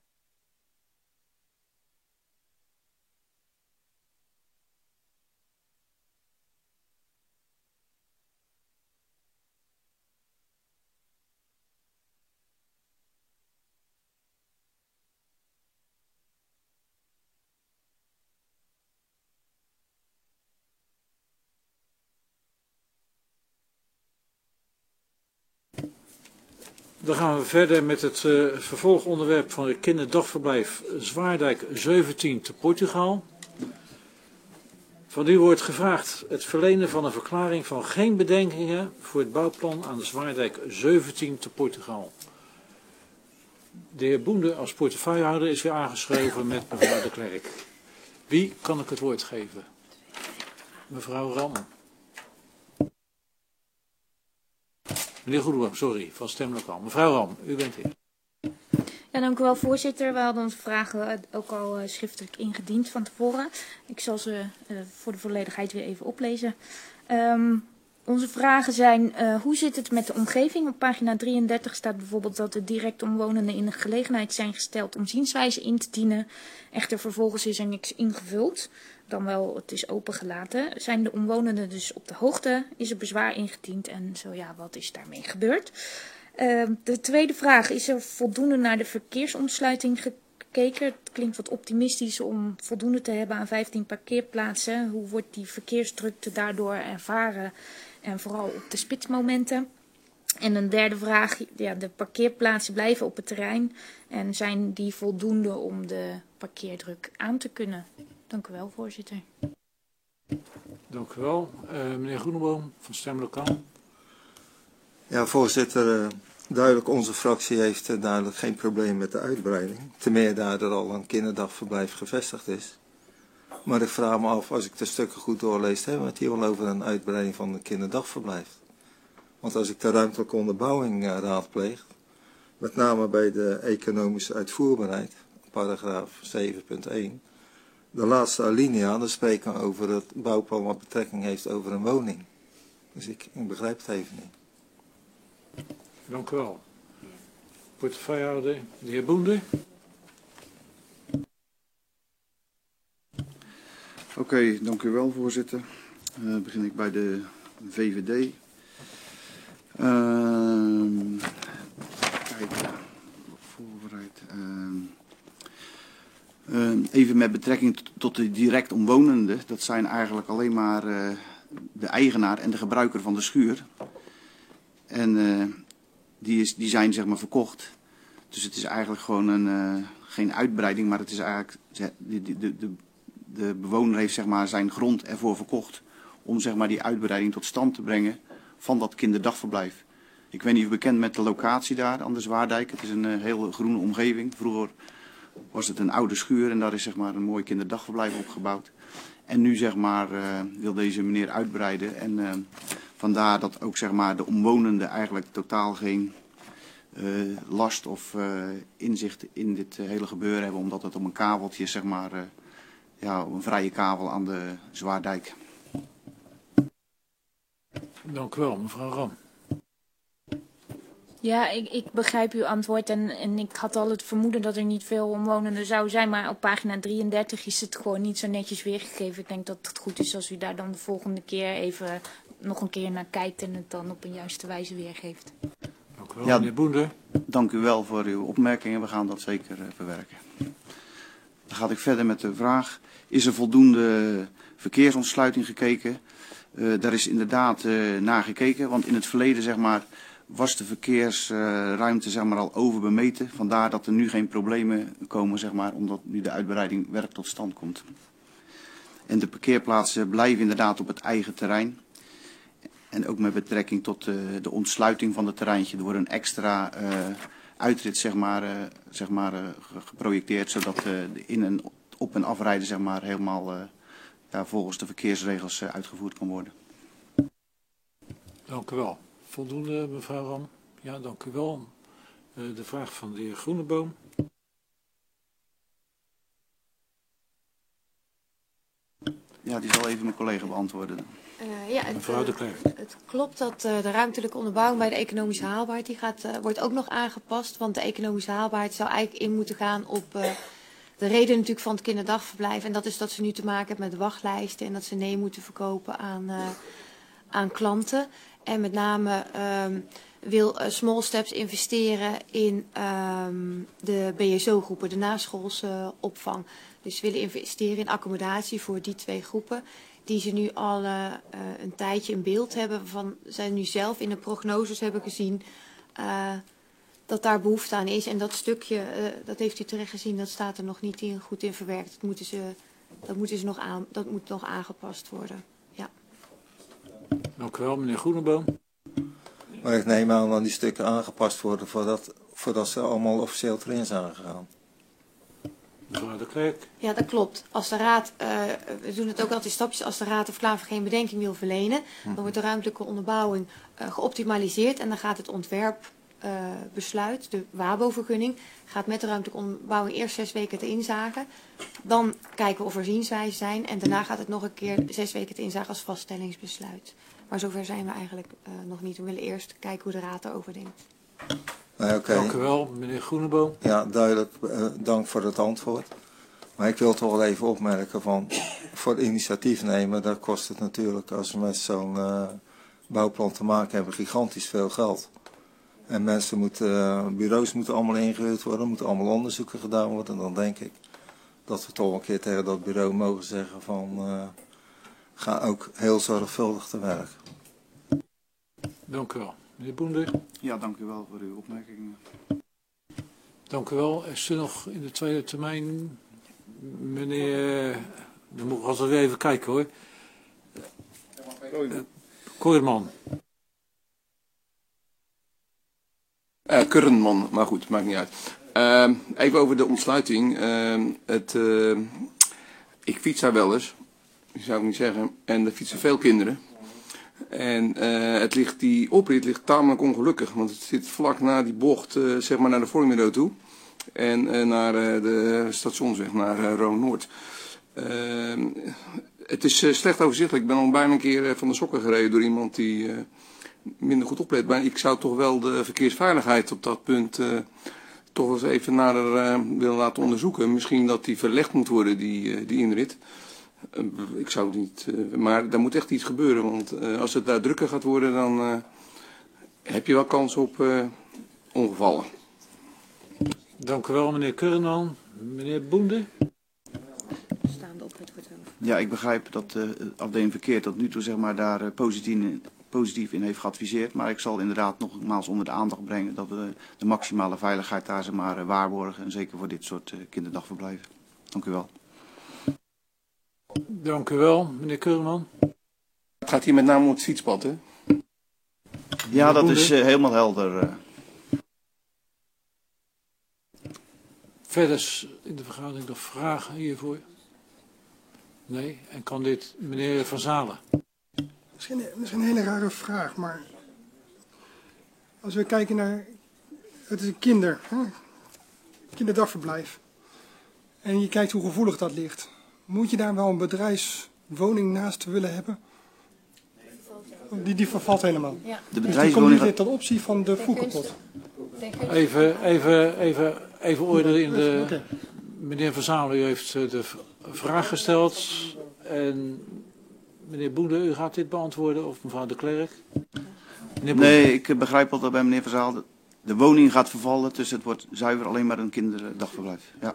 Dan gaan we verder met het uh, vervolgonderwerp van het kinderdagverblijf Zwaardijk zeventien te Portugal. Van u wordt gevraagd het verlenen van een verklaring van geen bedenkingen voor het bouwplan aan de Zwaardijk zeventien te Portugal. De heer Boende als portefeuillehouder is weer aangeschreven met mevrouw de Klerk. Wie kan ik het woord geven? Mevrouw Ram. Meneer Goedeboom, sorry, van Stemlokaal. Mevrouw Ram, u bent hier. Ja, dank u wel, voorzitter. We hadden onze vragen ook al uh, schriftelijk ingediend van tevoren. Ik zal ze uh, voor de volledigheid weer even oplezen. Um, onze vragen zijn, uh, hoe zit het met de omgeving? Op pagina drieëndertig staat bijvoorbeeld dat de direct omwonenden in de gelegenheid zijn gesteld om zienswijze in te dienen. Echter, vervolgens is er niks ingevuld. Dan wel, het is opengelaten. Zijn de omwonenden dus op de hoogte? Is er bezwaar ingediend? En zo ja, wat is daarmee gebeurd? Uh, de tweede vraag, is er voldoende naar de verkeersontsluiting gekeken? Het klinkt wat optimistisch om voldoende te hebben aan vijftien parkeerplaatsen. Hoe wordt die verkeersdrukte daardoor ervaren? En vooral op de spitsmomenten. En een derde vraag, ja, de parkeerplaatsen blijven op het terrein. En zijn die voldoende om de parkeerdruk aan te kunnen? Dank u wel, voorzitter. Dank u wel. Uh, meneer Groeneboom van Stemlokaal. Ja, voorzitter. Uh, duidelijk, onze fractie heeft uh, duidelijk geen probleem met de uitbreiding. Ten meer daar er al een kinderdagverblijf gevestigd is. Maar ik vraag me af, als ik de stukken goed doorlees, hebben we het hier wel over een uitbreiding van een kinderdagverblijf. Want als ik de ruimtelijke onderbouwing uh, raadpleeg, met name bij de economische uitvoerbaarheid, paragraaf zeven punt één, de laatste alinea, dan spreken we over het bouwplan wat betrekking heeft over een woning. Dus ik, ik begrijp het even niet. Dank u wel. Portefeuillehouder, de heer Boende. Oké, okay, dank u wel, voorzitter. Dan uh, begin ik bij de V V D. Uh, kijk, voorbereid. Uh, uh, even met betrekking tot, tot de direct omwonenden. Dat zijn eigenlijk alleen maar uh, de eigenaar en de gebruiker van de schuur. En uh, die, is, die zijn zeg maar verkocht. Dus het is eigenlijk gewoon een, uh, geen uitbreiding, maar het is eigenlijk de, de, de, de, de bewoner heeft zeg maar zijn grond ervoor verkocht om zeg maar die uitbreiding tot stand te brengen van dat kinderdagverblijf. Ik weet niet of u bekend met de locatie daar aan de Zwaardijk. Het is een uh, hele groene omgeving. Vroeger was het een oude schuur en daar is zeg maar een mooi kinderdagverblijf opgebouwd. En nu zeg maar uh, wil deze meneer uitbreiden en uh, vandaar dat ook zeg maar de omwonenden eigenlijk totaal geen uh, last of uh, inzicht in dit uh, hele gebeuren hebben, omdat het om een kabeltje zeg maar, uh, ja, een vrije kabel aan de Zwaardijk. Dank u wel, mevrouw Ram. Ja, ik, ik begrijp uw antwoord en, en ik had al het vermoeden dat er niet veel omwonenden zou zijn, maar op pagina drieëndertig is het gewoon niet zo netjes weergegeven. Ik denk dat het goed is als u daar dan de volgende keer even nog een keer naar kijkt en het dan op een juiste wijze weergeeft. Dank u wel, ja, meneer Boende. Dank u wel voor uw opmerkingen. We gaan dat zeker uh, verwerken. Dan ga ik verder met de vraag, is er voldoende verkeersontsluiting gekeken? Uh, daar is inderdaad uh, naar gekeken, want in het verleden zeg maar, was de verkeersruimte uh, zeg maar, al overbemeten. Vandaar dat er nu geen problemen komen, zeg maar, omdat nu de uitbreiding werk tot stand komt. En de parkeerplaatsen blijven inderdaad op het eigen terrein. En ook met betrekking tot uh, de ontsluiting van het terreintje. Er wordt een extra uh, uitrit zeg maar, uh, zeg maar, uh, geprojecteerd, zodat uh, de in- en op- en afrijden zeg maar, helemaal uh, ja, volgens de verkeersregels uh, uitgevoerd kan worden. Dank u wel. Voldoende, mevrouw Ram? Ja, dank u wel. Uh, de vraag van de heer Groeneboom. Ja, die zal even mijn collega beantwoorden. Uh, ja, het, Mevrouw de Klerk. uh, het klopt dat uh, de ruimtelijke onderbouwing bij de economische haalbaarheid die gaat, uh, wordt ook nog aangepast. Want de economische haalbaarheid zou eigenlijk in moeten gaan op uh, de reden natuurlijk van het kinderdagverblijf. En dat is dat ze nu te maken hebben met wachtlijsten en dat ze nee moeten verkopen aan, uh, aan klanten. En met name um, wil uh, Small Steps investeren in um, de B S O-groepen, de naschoolse uh, opvang. Dus ze willen investeren in accommodatie voor die twee groepen. Die ze nu al uh, uh, een tijdje in beeld hebben. Van, zij nu zelf in de prognoses hebben gezien uh, dat daar behoefte aan is. En dat stukje, uh, dat heeft u terecht gezien, dat staat er nog niet in, goed in verwerkt. Dat, moeten ze, dat, moeten ze nog aan, dat moet nog aangepast worden. Ja. Dank u wel, meneer Groeneboom. Maar ik neem aan dat die stukken aangepast worden voordat, voordat ze allemaal officieel erin zijn gegaan. Mevrouw de Klerk. Ja, dat klopt. Als de Raad, uh, we doen het ook altijd in stapjes, als de Raad of Klaver geen bedenking wil verlenen, dan wordt de ruimtelijke onderbouwing uh, geoptimaliseerd en dan gaat het ontwerpbesluit, uh, de WABO-vergunning, gaat met de ruimtelijke onderbouwing eerst zes weken te inzagen. Dan kijken we of er zienswijzen zijn en daarna gaat het nog een keer zes weken te inzagen als vaststellingsbesluit. Maar zover zijn we eigenlijk uh, nog niet. We willen eerst kijken hoe de Raad erover denkt. Nee, okay. Dank u wel, meneer Groeneboom. Ja, duidelijk. Uh, dank voor het antwoord. Maar ik wil toch wel even opmerken van, voor het initiatief nemen, daar kost het natuurlijk, als we met zo'n uh, bouwplan te maken hebben, gigantisch veel geld. En mensen moeten, uh, bureaus moeten allemaal ingehuurd worden, moeten allemaal onderzoeken gedaan worden. En dan denk ik dat we toch een keer tegen dat bureau mogen zeggen van, uh, ga ook heel zorgvuldig te werk. Dank u wel. Meneer Boender. Ja, dank u wel voor uw opmerkingen. Dank u wel. Is er nog in de tweede termijn, meneer, dan moet ik altijd weer even kijken hoor. Uh, Kooijman. Uh, Kurrenman, maar goed, maakt niet uit. Uh, even over de ontsluiting. Uh, het, uh, ik fiets daar wel eens, zou ik niet zeggen, en er fietsen veel kinderen. En uh, het ligt, die oprit ligt tamelijk ongelukkig, want het zit vlak na die bocht, uh, zeg maar naar de Vormiro toe. En uh, naar uh, de stationsweg, naar uh, Roon-Noord. Uh, het is uh, slecht overzichtelijk. Ik ben al bijna een keer uh, van de sokken gereden door iemand die uh, minder goed oplet. Maar ik zou toch wel de verkeersveiligheid op dat punt uh, toch wel eens even nader uh, willen laten onderzoeken. Misschien dat die verlegd moet worden, die, uh, die inrit. Uh, ik zou het niet, uh, maar daar moet echt iets gebeuren, want uh, als het daar drukker gaat worden, dan uh, heb je wel kans op uh, ongevallen. Dank u wel, meneer Kurrenman. Meneer Boende. Staande oprit wordt over. Ja, ik begrijp dat de uh, afdeling verkeer tot nu toe zeg maar, daar uh, positief, in, positief in heeft geadviseerd. Maar ik zal inderdaad nogmaals onder de aandacht brengen dat we de maximale veiligheid daar zeg maar, uh, waarborgen. En zeker voor dit soort uh, kinderdagverblijven. Dank u wel. Dank u wel, meneer Kurrenman. Het gaat hier met name om het fietspad, hè? Ja, dat is uh, helemaal helder. Uh. Verder in de vergadering nog vragen hiervoor? Nee? En kan dit meneer Van Zalen? Misschien, misschien een hele rare vraag, maar als we kijken naar, het is een kinder, hè? kinderdagverblijf. En je kijkt hoe gevoelig dat ligt. Moet je daar wel een bedrijfswoning naast willen hebben? Die, die vervalt helemaal. Ja. Dus De die bedrijfswoning komt niet ten optie van de voerkapot. Even, even, even, even orde in de... Okay. Meneer Van Zalen, u heeft de vraag gesteld. En meneer Boende, u gaat dit beantwoorden, of mevrouw de Klerk? Nee, ik begrijp wel dat bij meneer Van Zalen de, de woning gaat vervallen. Dus het wordt zuiver alleen maar een kinderdagverblijf. Ja.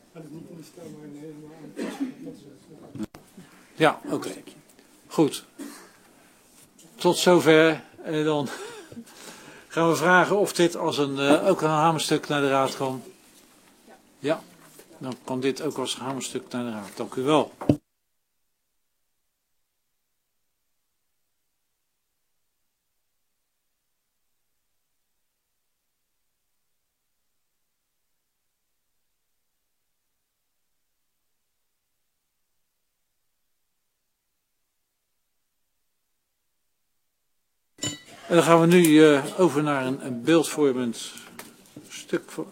Ja, oké. Okay. Goed. Tot zover. En dan gaan we vragen of dit als een, uh, ook een hamerstuk naar de raad kan. Ja, dan kan dit ook als hamerstuk naar de raad. Dank u wel. En dan gaan we nu uh, over naar een, een beeldvormend stuk van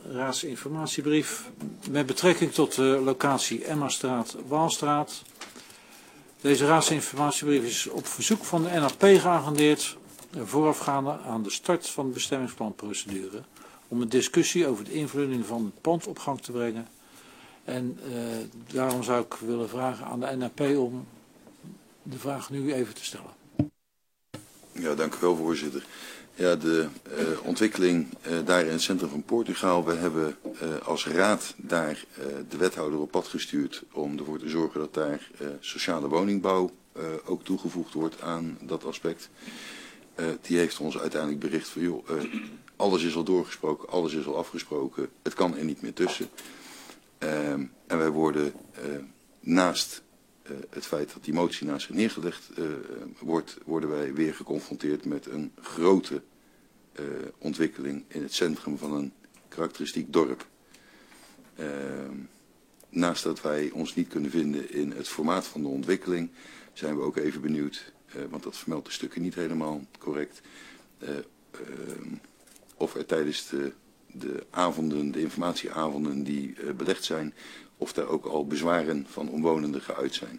raadsinformatiebrief met betrekking tot de locatie Emmastraat, Waalstraat. Deze raadsinformatiebrief is op verzoek van de N A P geagendeerd, voorafgaande aan de start van de bestemmingsplanprocedure, om een discussie over de invulling van het pand op gang te brengen. En uh, daarom zou ik willen vragen aan de N A P om de vraag nu even te stellen. Ja, dank u wel, voorzitter. Ja, de uh, ontwikkeling uh, daar in het centrum van Portugal. We hebben uh, als raad daar uh, de wethouder op pad gestuurd om ervoor te zorgen dat daar uh, sociale woningbouw uh, ook toegevoegd wordt aan dat aspect. Uh, die heeft ons uiteindelijk bericht van, joh, uh, alles is al doorgesproken, alles is al afgesproken, het kan er niet meer tussen. Uh, en wij worden uh, naast uh, het feit dat die motie naast zich neergelegd uh, wordt, worden wij weer geconfronteerd met een grote uh, ontwikkeling in het centrum van een karakteristiek dorp. Uh, naast dat wij ons niet kunnen vinden in het formaat van de ontwikkeling, zijn we ook even benieuwd, uh, want dat vermeldt de stukken niet helemaal correct, uh, uh, of er tijdens de de avonden, de informatieavonden die uh, belegd zijn, of daar ook al bezwaren van omwonenden geuit zijn.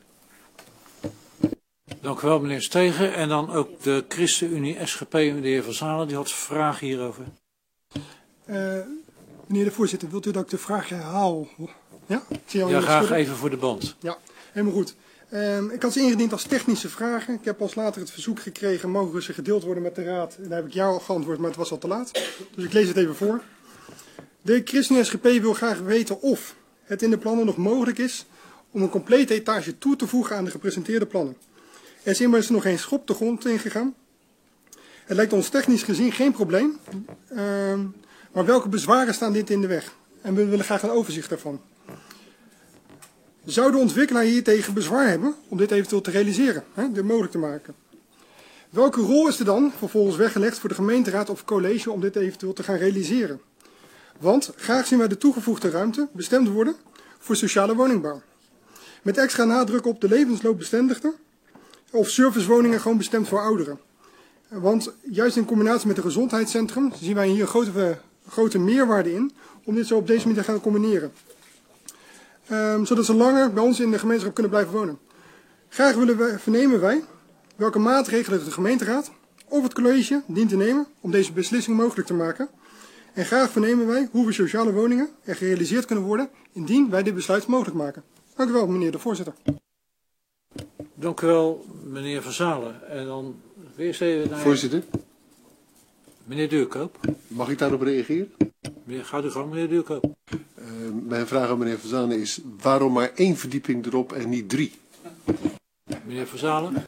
Dank u wel, meneer Stegen. En dan ook de ChristenUnie S G P, de heer Van Zalen, die had vragen hierover. Uh, meneer de voorzitter, wilt u dat ik de vraag herhaal? Ja, ik zie ja graag schudden. Even voor de band. Ja, helemaal goed. Uh, ik had ze ingediend als technische vragen. Ik heb pas later het verzoek gekregen, mogen ze gedeeld worden met de raad? En daar heb ik jou al geantwoord, maar het was al te laat. Dus ik lees het even voor. De ChristenUnie S G P wil graag weten of het in de plannen nog mogelijk is om een complete etage toe te voegen aan de gepresenteerde plannen. Er is immers nog geen schop de grond ingegaan. Het lijkt ons technisch gezien geen probleem, uh, maar welke bezwaren staan dit in de weg? En we willen graag een overzicht daarvan. Zou de ontwikkelaar hiertegen bezwaar hebben om dit eventueel te realiseren, hè, dit mogelijk te maken? Welke rol is er dan vervolgens weggelegd voor de gemeenteraad of college om dit eventueel te gaan realiseren? Want graag zien wij de toegevoegde ruimte bestemd worden voor sociale woningbouw. Met extra nadruk op de levensloopbestendigde of servicewoningen gewoon bestemd voor ouderen. Want juist in combinatie met een gezondheidscentrum zien wij hier een grote, grote meerwaarde in om dit zo op deze manier te gaan combineren. Um, zodat ze langer bij ons in de gemeenschap kunnen blijven wonen. Graag willen we, vernemen wij welke maatregelen de gemeenteraad of het college dient te nemen om deze beslissing mogelijk te maken. En graag vernemen wij hoe we sociale woningen er gerealiseerd kunnen worden indien wij dit besluit mogelijk maken. Dank u wel, meneer de voorzitter. Dank u wel, meneer Van Zalen. En dan weer eens even naar... Voorzitter. Meneer Duurkoop. Mag ik daarop reageren? Meneer, gaat u gang, meneer Duurkoop. Uh, mijn vraag aan meneer Van Zalen is, waarom maar één verdieping erop en niet drie? Meneer Van Zalen.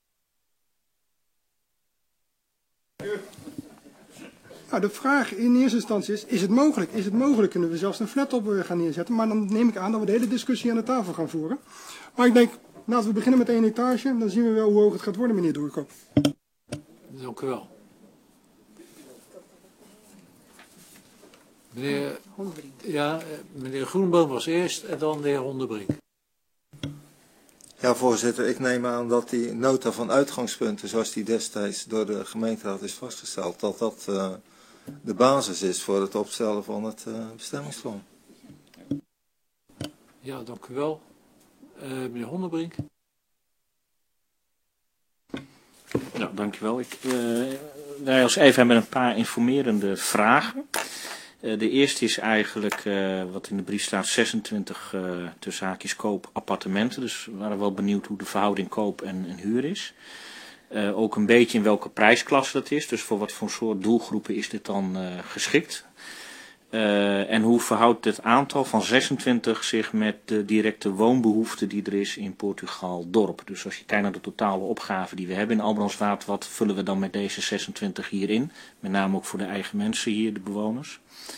Nou, de vraag in eerste instantie is, is het mogelijk? Is het mogelijk? Kunnen we zelfs een flat op gaan neerzetten? Maar dan neem ik aan dat we de hele discussie aan de tafel gaan voeren. Maar ik denk, laten we beginnen met één etage. Dan zien we wel hoe hoog het gaat worden, meneer Doorkoop. Dank u wel. Meneer, ja, meneer Groenboom was eerst en dan de heer Honderbrink. Ja, voorzitter, ik neem aan dat die nota van uitgangspunten, zoals die destijds door de gemeenteraad is vastgesteld, dat dat uh, de basis is voor het opstellen van het uh, bestemmingsplan. Ja, dank u wel. Uh, meneer Honderbrink. Ja, dank u wel. Ik, uh, wij als even hebben een paar informerende vragen. Uh, de eerste is eigenlijk, uh, wat in de brief staat, zesentwintig uh, tussen haakjes koop appartementen. Dus we waren wel benieuwd hoe de verhouding koop en, en huur is. Uh, ook een beetje in welke prijsklasse dat is. Dus voor wat voor soort doelgroepen is dit dan uh, geschikt. Uh, en hoe verhoudt het aantal van zesentwintig zich met de directe woonbehoefte die er is in Portugal dorp. Dus als je kijkt naar de totale opgave die we hebben in Albrandswaard, wat vullen we dan met deze zesentwintig hierin? Met name ook voor de eigen mensen hier, de bewoners.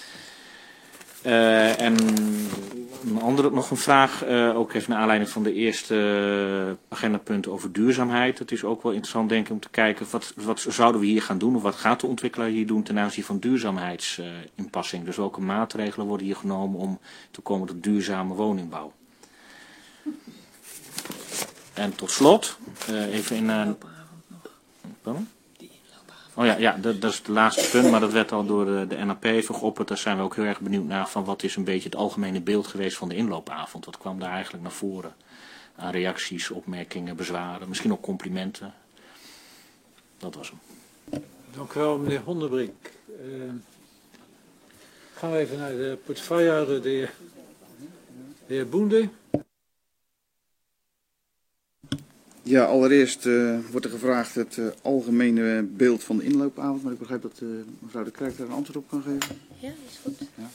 Uh, en een andere, nog een vraag, uh, ook even naar aanleiding van de eerste uh, agendapunt over duurzaamheid. Het is ook wel interessant denk ik om te kijken wat, wat zouden we hier gaan doen of wat gaat de ontwikkelaar hier doen ten aanzien van duurzaamheidsinpassing. Uh, dus welke maatregelen worden hier genomen om te komen tot duurzame woningbouw. En tot slot, uh, even in een... Pardon? Oh ja, ja dat, dat is het laatste punt, maar dat werd al door de, de N A P even geopperd. Daar zijn we ook heel erg benieuwd naar van wat is een beetje het algemene beeld geweest van de inloopavond. Wat kwam daar eigenlijk naar voren aan reacties, opmerkingen, bezwaren, misschien ook complimenten. Dat was hem. Dank u wel, meneer Hondenbrink. Uh, gaan we even naar de portefeuillehouder, de heer, de heer Boende. Ja, allereerst uh, wordt er gevraagd het uh, algemene beeld van de inloopavond, maar ik begrijp dat uh, mevrouw de Klerk daar een antwoord op kan geven. Ja, is goed. Ja,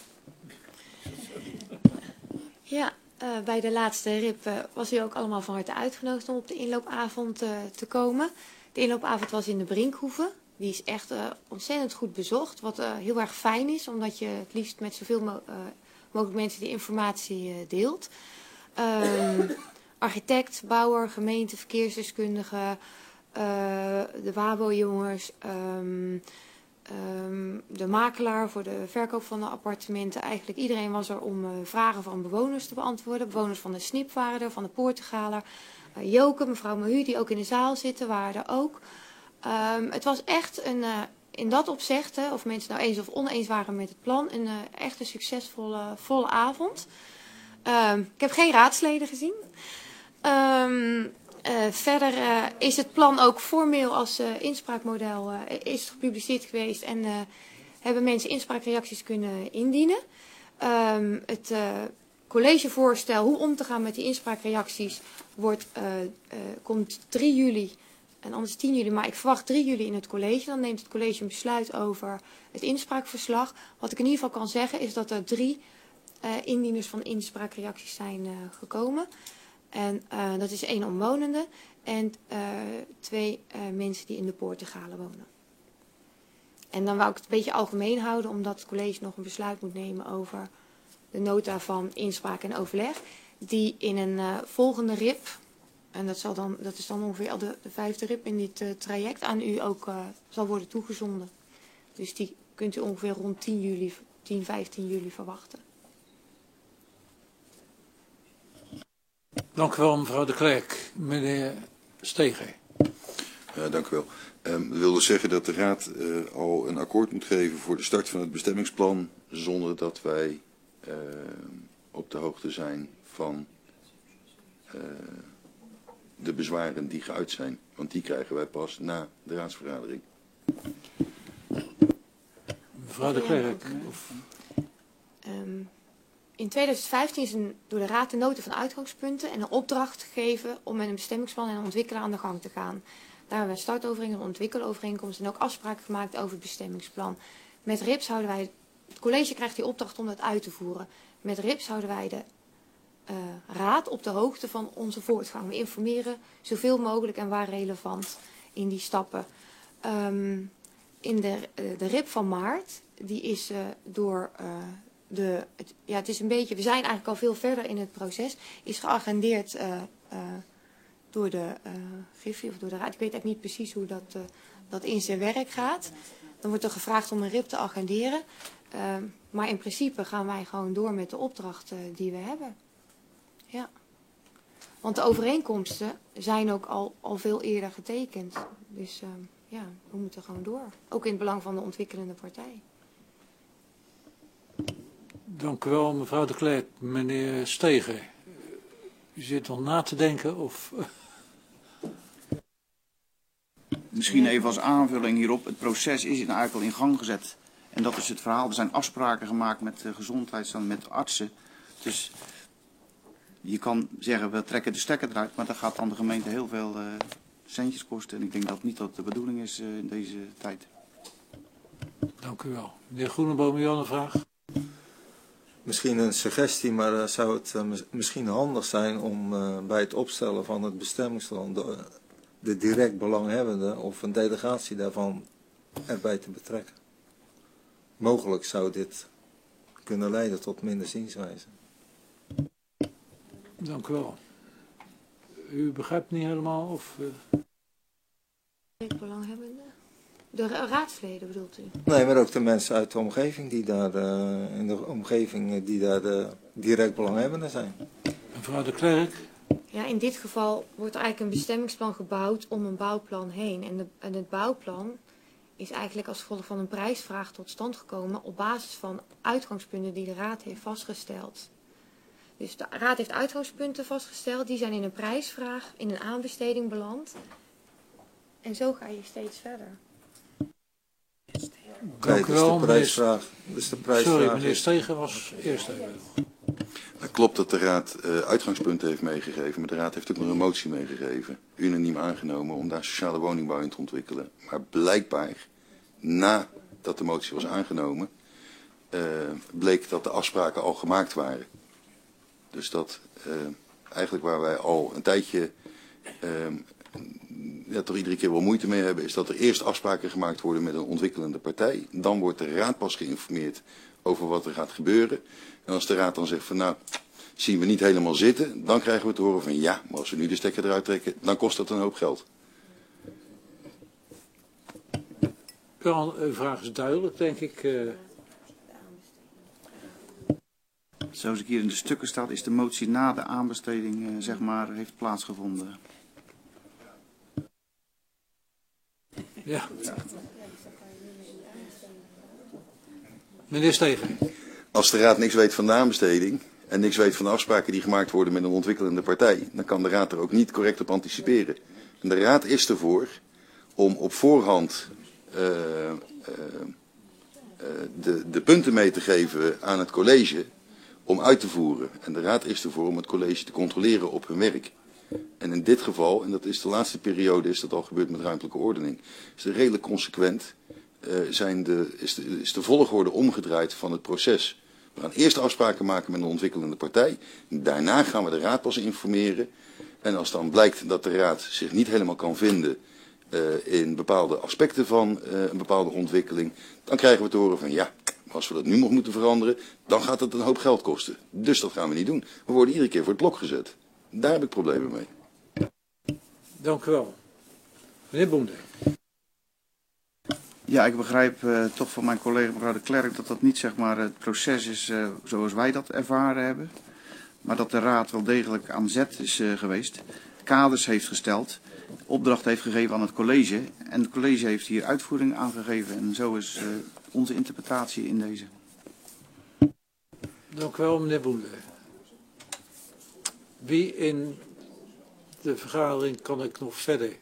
ja uh, bij de laatste R I P uh, was u ook allemaal van harte uitgenodigd om op de inloopavond uh, te komen. De inloopavond was in de Brinkhoeve. Die is echt uh, ontzettend goed bezocht, wat uh, heel erg fijn is, omdat je het liefst met zoveel mo uh, mogelijk mensen die informatie uh, deelt. Um, architect, bouwer, gemeente, verkeersdeskundige, uh, de WABO-jongens, um, um, de makelaar voor de verkoop van de appartementen. Eigenlijk iedereen was er om uh, vragen van bewoners te beantwoorden. Bewoners van de S N I P waren er, van de Poortegaler. Uh, Joke, mevrouw Mahu, die ook in de zaal zitten, waren er ook. Um, het was echt een, uh, in dat opzicht, hè, of mensen nou eens of oneens waren met het plan, een uh, echt een succesvolle volle avond. Um, ik heb geen raadsleden gezien. Um, uh, verder uh, is het plan ook formeel als uh, inspraakmodel uh, is gepubliceerd geweest en uh, hebben mensen inspraakreacties kunnen indienen. Um, het uh, collegevoorstel hoe om te gaan met die inspraakreacties wordt, uh, uh, komt drie juli en anders tien juli, maar ik verwacht drie juli in het college. Dan neemt het college een besluit over het inspraakverslag. Wat ik in ieder geval kan zeggen is dat er drie uh, indieners van inspraakreacties zijn uh, gekomen. En uh, dat is één omwonende en uh, twee uh, mensen die in de Poortegalen wonen. En dan wou ik het een beetje algemeen houden, omdat het college nog een besluit moet nemen over de nota van inspraak en overleg. Die in een uh, volgende R I P, en dat, zal dan, dat is dan ongeveer al de, de vijfde R I P in dit uh, traject, aan u ook uh, zal worden toegezonden. Dus die kunt u ongeveer rond tien juli, tien, vijftien juli verwachten. Dank u wel, mevrouw de Klerk. Meneer Steger. Ja, dank u wel. Um, we wilden zeggen dat de Raad uh, al een akkoord moet geven voor de start van het bestemmingsplan, zonder dat wij uh, op de hoogte zijn van uh, de bezwaren die geuit zijn. Want die krijgen wij pas na de raadsvergadering. Mevrouw de Klerk. Of... Um, in tweeduizend vijftien is een, door de Raad de nota van uitgangspunten en een opdracht gegeven om met een bestemmingsplan en een ontwikkelaar aan de gang te gaan. Daar hebben we een startovereenkomst, een ontwikkelovereenkomst en ook afspraken gemaakt over het bestemmingsplan. Met R I P S houden wij, het college krijgt die opdracht om dat uit te voeren. Met R I P S houden wij de uh, Raad op de hoogte van onze voortgang. We informeren zoveel mogelijk en waar relevant in die stappen. Um, in de, uh, de R I P van maart, die is uh, door... Uh, De, het, ja, het is een beetje, we zijn eigenlijk al veel verder in het proces, is geagendeerd uh, uh, door de uh, Griffie of door de Raad. Ik weet eigenlijk niet precies hoe dat, uh, dat in zijn werk gaat. Dan wordt er gevraagd om een R I P te agenderen. Uh, maar in principe gaan wij gewoon door met de opdracht uh, die we hebben. Ja. Want de overeenkomsten zijn ook al, al veel eerder getekend. Dus uh, ja, we moeten gewoon door. Ook in het belang van de ontwikkelende partij. Dank u wel, mevrouw de Klerk. Meneer Steger, u zit nog na te denken of... Misschien even als aanvulling hierop. Het proces is eigenlijk al in gang gezet. En dat is het verhaal. Er zijn afspraken gemaakt met de gezondheidsstand, met artsen. Dus je kan zeggen, we trekken de stekker eruit. Maar dat gaat dan de gemeente heel veel uh, centjes kosten. En ik denk dat niet dat de bedoeling is uh, in deze tijd. Dank u wel. Meneer Groeneboom, u had een vraag? Misschien een suggestie, maar uh, zou het uh, misschien handig zijn om uh, bij het opstellen van het bestemmingsplan de, de direct belanghebbende of een delegatie daarvan erbij te betrekken. Mogelijk zou dit kunnen leiden tot minder zienswijze. Dank u wel. U begrijpt niet helemaal of... Uh... Direct belanghebbende? De ra raadsleden bedoelt u? Nee, maar ook de mensen uit de omgeving die daar, uh, in de omgeving die daar de direct belanghebbenden zijn. Mevrouw de Klerk? Ja, in dit geval wordt er eigenlijk een bestemmingsplan gebouwd om een bouwplan heen. En, de, en het bouwplan is eigenlijk als gevolg van een prijsvraag tot stand gekomen op basis van uitgangspunten die de Raad heeft vastgesteld. Dus de Raad heeft uitgangspunten vastgesteld. Die zijn in een prijsvraag, in een aanbesteding beland. En zo ga je steeds verder. Dank u wel, de prijsvraag. Dus de prijsvraag Sorry, meneer is... Stegen was eerst even. Het klopt dat de Raad uh, uitgangspunten heeft meegegeven, maar de Raad heeft ook nog een motie meegegeven. Unaniem aangenomen om daar sociale woningbouw in te ontwikkelen. Maar blijkbaar, nadat de motie was aangenomen, uh, bleek dat de afspraken al gemaakt waren. Dus dat uh, eigenlijk waar wij al een tijdje uh, ja, toch iedere keer wel moeite mee hebben, is dat er eerst afspraken gemaakt worden met een ontwikkelende partij. Dan wordt de Raad pas geïnformeerd over wat er gaat gebeuren. En als de Raad dan zegt van nou, zien we niet helemaal zitten, dan krijgen we te horen van ja, maar als we nu de stekker eruit trekken, dan kost dat een hoop geld. Uw vraag is duidelijk, denk ik. Uh... Zoals ik hier in de stukken staat, is de motie na de aanbesteding, uh, zeg maar, heeft plaatsgevonden. Ja. Meneer Stegen. Als de Raad niks weet van de aanbesteding en niks weet van de afspraken die gemaakt worden met een ontwikkelende partij, dan kan de Raad er ook niet correct op anticiperen. En de Raad is ervoor om op voorhand uh, uh, uh, de, de punten mee te geven aan het college om uit te voeren. En de Raad is ervoor om het college te controleren op hun werk. En in dit geval, en dat is de laatste periode, is dat al gebeurd met ruimtelijke ordening, is het redelijk consequent. Uh, zijn de, is, de, is de volgorde omgedraaid van het proces. We gaan eerst afspraken maken met een ontwikkelende partij. Daarna gaan we de Raad pas informeren. En als dan blijkt dat de Raad zich niet helemaal kan vinden uh, in bepaalde aspecten van uh, een bepaalde ontwikkeling, dan krijgen we te horen van ja, als we dat nu nog moeten veranderen, dan gaat het een hoop geld kosten. Dus dat gaan we niet doen. We worden iedere keer voor het blok gezet. Daar heb ik problemen mee. Dank u wel. Meneer Boende. Ja, ik begrijp uh, toch van mijn collega mevrouw de Klerk dat dat niet zeg maar het proces is uh, zoals wij dat ervaren hebben. Maar dat de Raad wel degelijk aan zet is uh, geweest. Kaders heeft gesteld. Opdracht heeft gegeven aan het college. En het college heeft hier uitvoering aangegeven. En zo is uh, onze interpretatie in deze. Dank u wel, meneer Boende. Wie in de vergadering kan ik nog verder?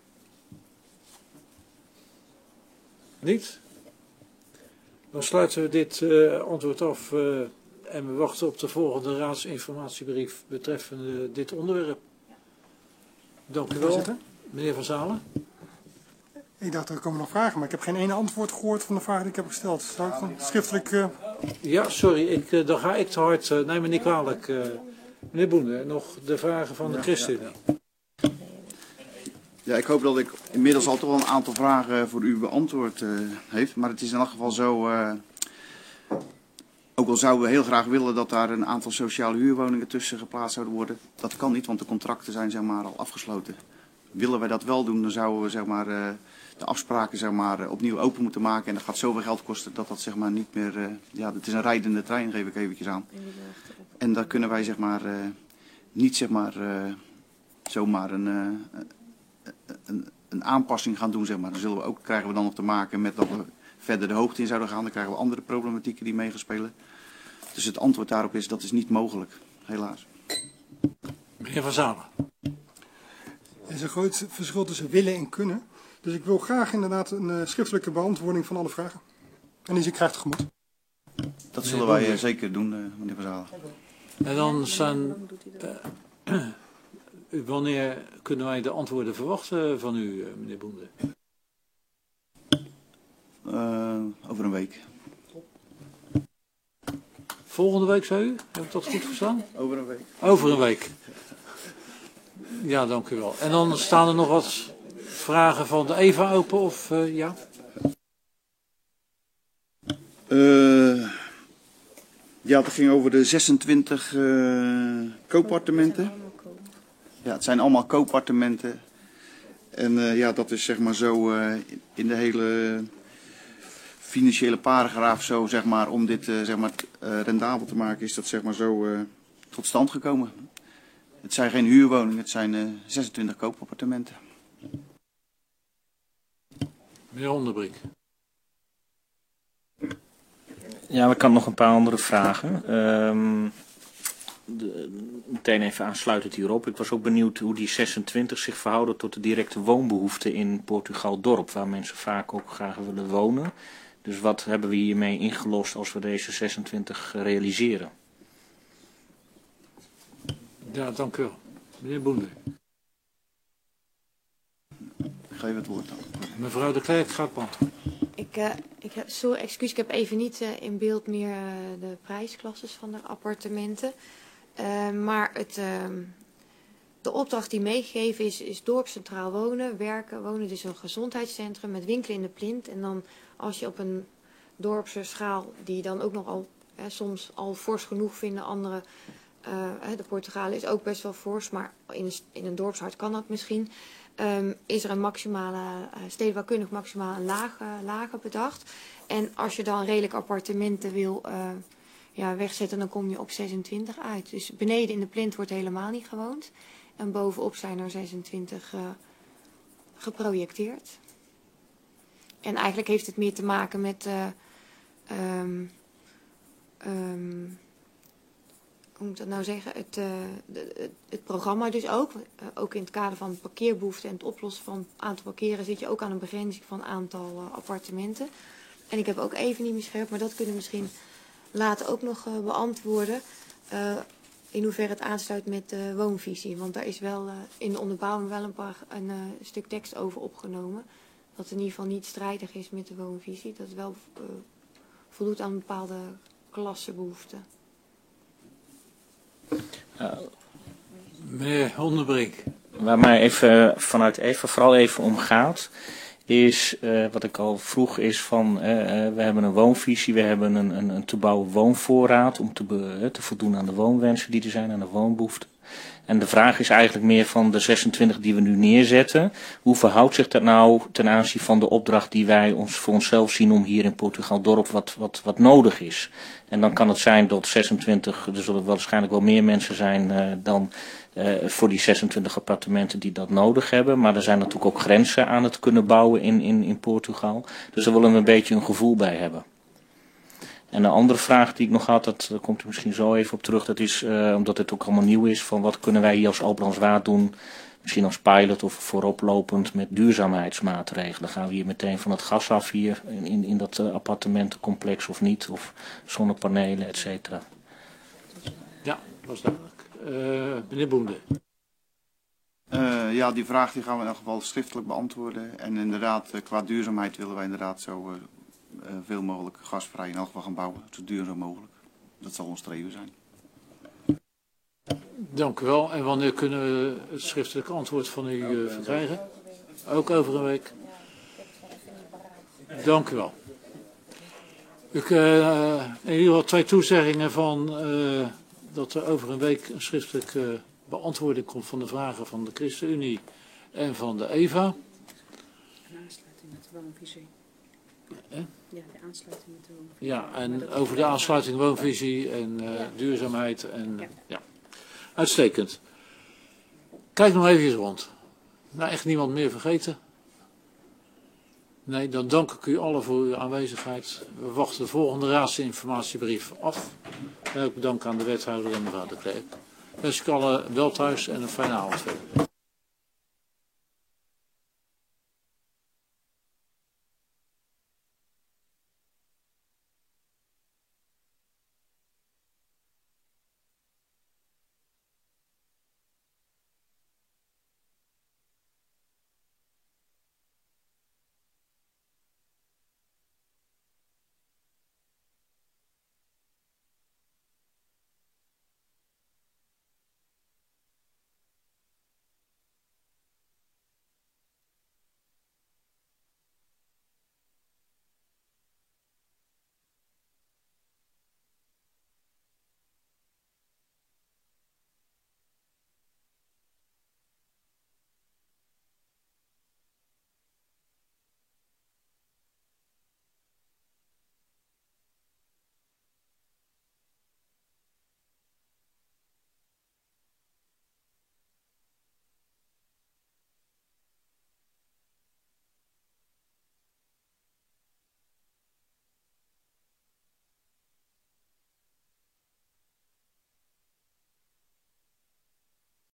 Niet? Dan sluiten we dit uh, antwoord af uh, en we wachten op de volgende raadsinformatiebrief betreffende dit onderwerp. Dank u wel, meneer Van Zalen. Ik dacht, er komen nog vragen, maar ik heb geen ene antwoord gehoord van de vraag die ik heb gesteld. Zou ik dan schriftelijk... Uh... Ja, sorry, ik, uh, dan ga ik te hard. Uh, neem me niet kwalijk. Uh, meneer Boende, nog de vragen van de ja, ChristenUnie. Ja. Ja, ik hoop dat ik inmiddels al toch wel een aantal vragen voor u beantwoord uh, heeft. Maar het is in elk geval zo, uh, ook al zouden we heel graag willen dat daar een aantal sociale huurwoningen tussen geplaatst zouden worden. Dat kan niet, want de contracten zijn zeg maar, al afgesloten. Willen wij dat wel doen, dan zouden we zeg maar, uh, de afspraken zeg maar, opnieuw open moeten maken. En dat gaat zoveel geld kosten dat dat zeg maar, niet meer... Uh, ja, het is een rijdende trein, geef ik eventjes aan. En daar kunnen wij zeg maar, uh, niet zeg maar, uh, zomaar een... Uh, Een, een aanpassing gaan doen, zeg maar. Dan zullen we ook, krijgen we dan nog te maken met dat we verder de hoogte in zouden gaan. Dan krijgen we andere problematieken die mee gaan spelen. Dus het antwoord daarop is, dat is niet mogelijk, helaas. Meneer Van Zalen. Er is een groot verschil tussen willen en kunnen. Dus ik wil graag inderdaad een uh, schriftelijke beantwoording van alle vragen. En die krijgt tegemoet. Dat zullen wij uh, zeker doen, uh, meneer Van Zalen. En dan zijn... Uh, Wanneer kunnen wij de antwoorden verwachten van u, meneer Boende? Uh, over een week. Volgende week, zei u? Heb ik dat goed verstaan? Over een week. Over een week. Ja, dank u wel. En dan staan er nog wat vragen van de Eva open, of uh, ja? Uh, ja, het ging over de zesentwintig uh, koopappartementen. Ja, het zijn allemaal koopappartementen. En uh, ja, dat is zeg maar zo uh, in de hele financiële paragraaf zo, zeg maar, om dit uh, zeg maar, uh, rendabel te maken, is dat zeg maar zo uh, tot stand gekomen. Het zijn geen huurwoningen, het zijn uh, zesentwintig koopappartementen. Meneer Onderbrink. Ja, we kan nog een paar andere vragen. Um, de, meteen even aansluitend hierop. Ik was ook benieuwd hoe die zesentwintig zich verhouden tot de directe woonbehoeften in Portugal-dorp, waar mensen vaak ook graag willen wonen. Dus wat hebben we hiermee ingelost als we deze zesentwintig realiseren? Ja, dank u wel. Meneer Boender. Geef het woord dan. Mevrouw de Klerk gaat beantwoorden. Ik, uh, ik heb, sorry, excuus, ik heb even niet uh, in beeld meer uh, de prijsklasses van de appartementen. Uh, maar het, uh, de opdracht die meegegeven is, is dorpscentraal wonen, werken, wonen. Dus een gezondheidscentrum met winkelen in de plint. En dan als je op een dorpse schaal, die dan ook nog al uh, soms al fors genoeg vinden, andere, uh, de Portugalen is ook best wel fors, maar in een, in een dorpshart kan dat misschien. Um, is er een maximale, uh, stedenbouwkundig maximaal een lage, lager bedacht. En als je dan redelijk appartementen wil uh, ja, wegzetten, dan kom je op zesentwintig uit. Dus beneden in de plint wordt helemaal niet gewoond. En bovenop zijn er zesentwintig uh, geprojecteerd. En eigenlijk heeft het meer te maken met uh, um, um, hoe moet ik dat nou zeggen, het, uh, de, het, het programma dus ook. Uh, ook in het kader van parkeerbehoeften en het oplossen van het aantal parkeren zit je ook aan een begrenzing van aantal uh, appartementen. En ik heb ook even niet meer scherp, maar dat kunnen we misschien later ook nog uh, beantwoorden. Uh, in hoeverre het aansluit met de woonvisie. Want daar is wel uh, in de onderbouwing wel een, paar, een uh, stuk tekst over opgenomen. Dat in ieder geval niet strijdig is met de woonvisie. Dat het wel uh, voldoet aan bepaalde klassenbehoeften. Uh, Meneer Hondenbrink. Waar mij even vanuit even, vooral even om gaat, is uh, wat ik al vroeg, is van uh, uh, we hebben een woonvisie, we hebben een, een, een te bouwen woonvoorraad om te, be, uh, te voldoen aan de woonwensen die er zijn, aan de woonbehoeften. En de vraag is eigenlijk meer van de zesentwintig die we nu neerzetten. Hoe verhoudt zich dat nou ten aanzien van de opdracht die wij ons voor onszelf zien om hier in Portugal-dorp wat, wat, wat nodig is? En dan kan het zijn dat zesentwintig, er zullen waarschijnlijk wel meer mensen zijn uh, dan uh, voor die zesentwintig appartementen die dat nodig hebben. Maar er zijn natuurlijk ook grenzen aan het kunnen bouwen in, in, in Portugal. Dus daar willen we een beetje een gevoel bij hebben. En een andere vraag die ik nog had, dat, daar komt u misschien zo even op terug, dat is, uh, omdat het ook allemaal nieuw is, van wat kunnen wij hier als Albrandswaard doen, misschien als pilot of vooroplopend met duurzaamheidsmaatregelen. Gaan we hier meteen van het gas af hier in, in, in dat uh, appartementencomplex of niet, of zonnepanelen, et cetera. Ja, dat is duidelijk. Uh, meneer Boende. Uh, ja, die vraag die gaan we in elk geval schriftelijk beantwoorden. En inderdaad, uh, qua duurzaamheid willen wij inderdaad zo... Uh, Uh, veel mogelijk gasvrij in elk geval gaan bouwen, zo duurzaam mogelijk. Dat zal ons streven zijn. Dank u wel. En wanneer kunnen we het schriftelijke antwoord van u uh, verkrijgen? Ook over een week. Dank u wel. Ik uh, in ieder geval twee toezeggingen van uh, dat er over een week een schriftelijke beantwoording komt van de vragen van de ChristenUnie en van de E V A. Een aansluiting met de woonvisie. Eh? Ja, de aansluiting met de woonvisie. Ja, en over de aansluiting woonvisie en uh, ja. duurzaamheid. En, ja. Ja. Uitstekend. Kijk nog even rond. Nou, echt niemand meer vergeten? Nee, dan dank ik u allen voor uw aanwezigheid. We wachten de volgende raadsinformatiebrief af. En ook bedankt aan de wethouder en mevrouw de Klerk. Wens ik allen wel thuis en een fijne avond verder.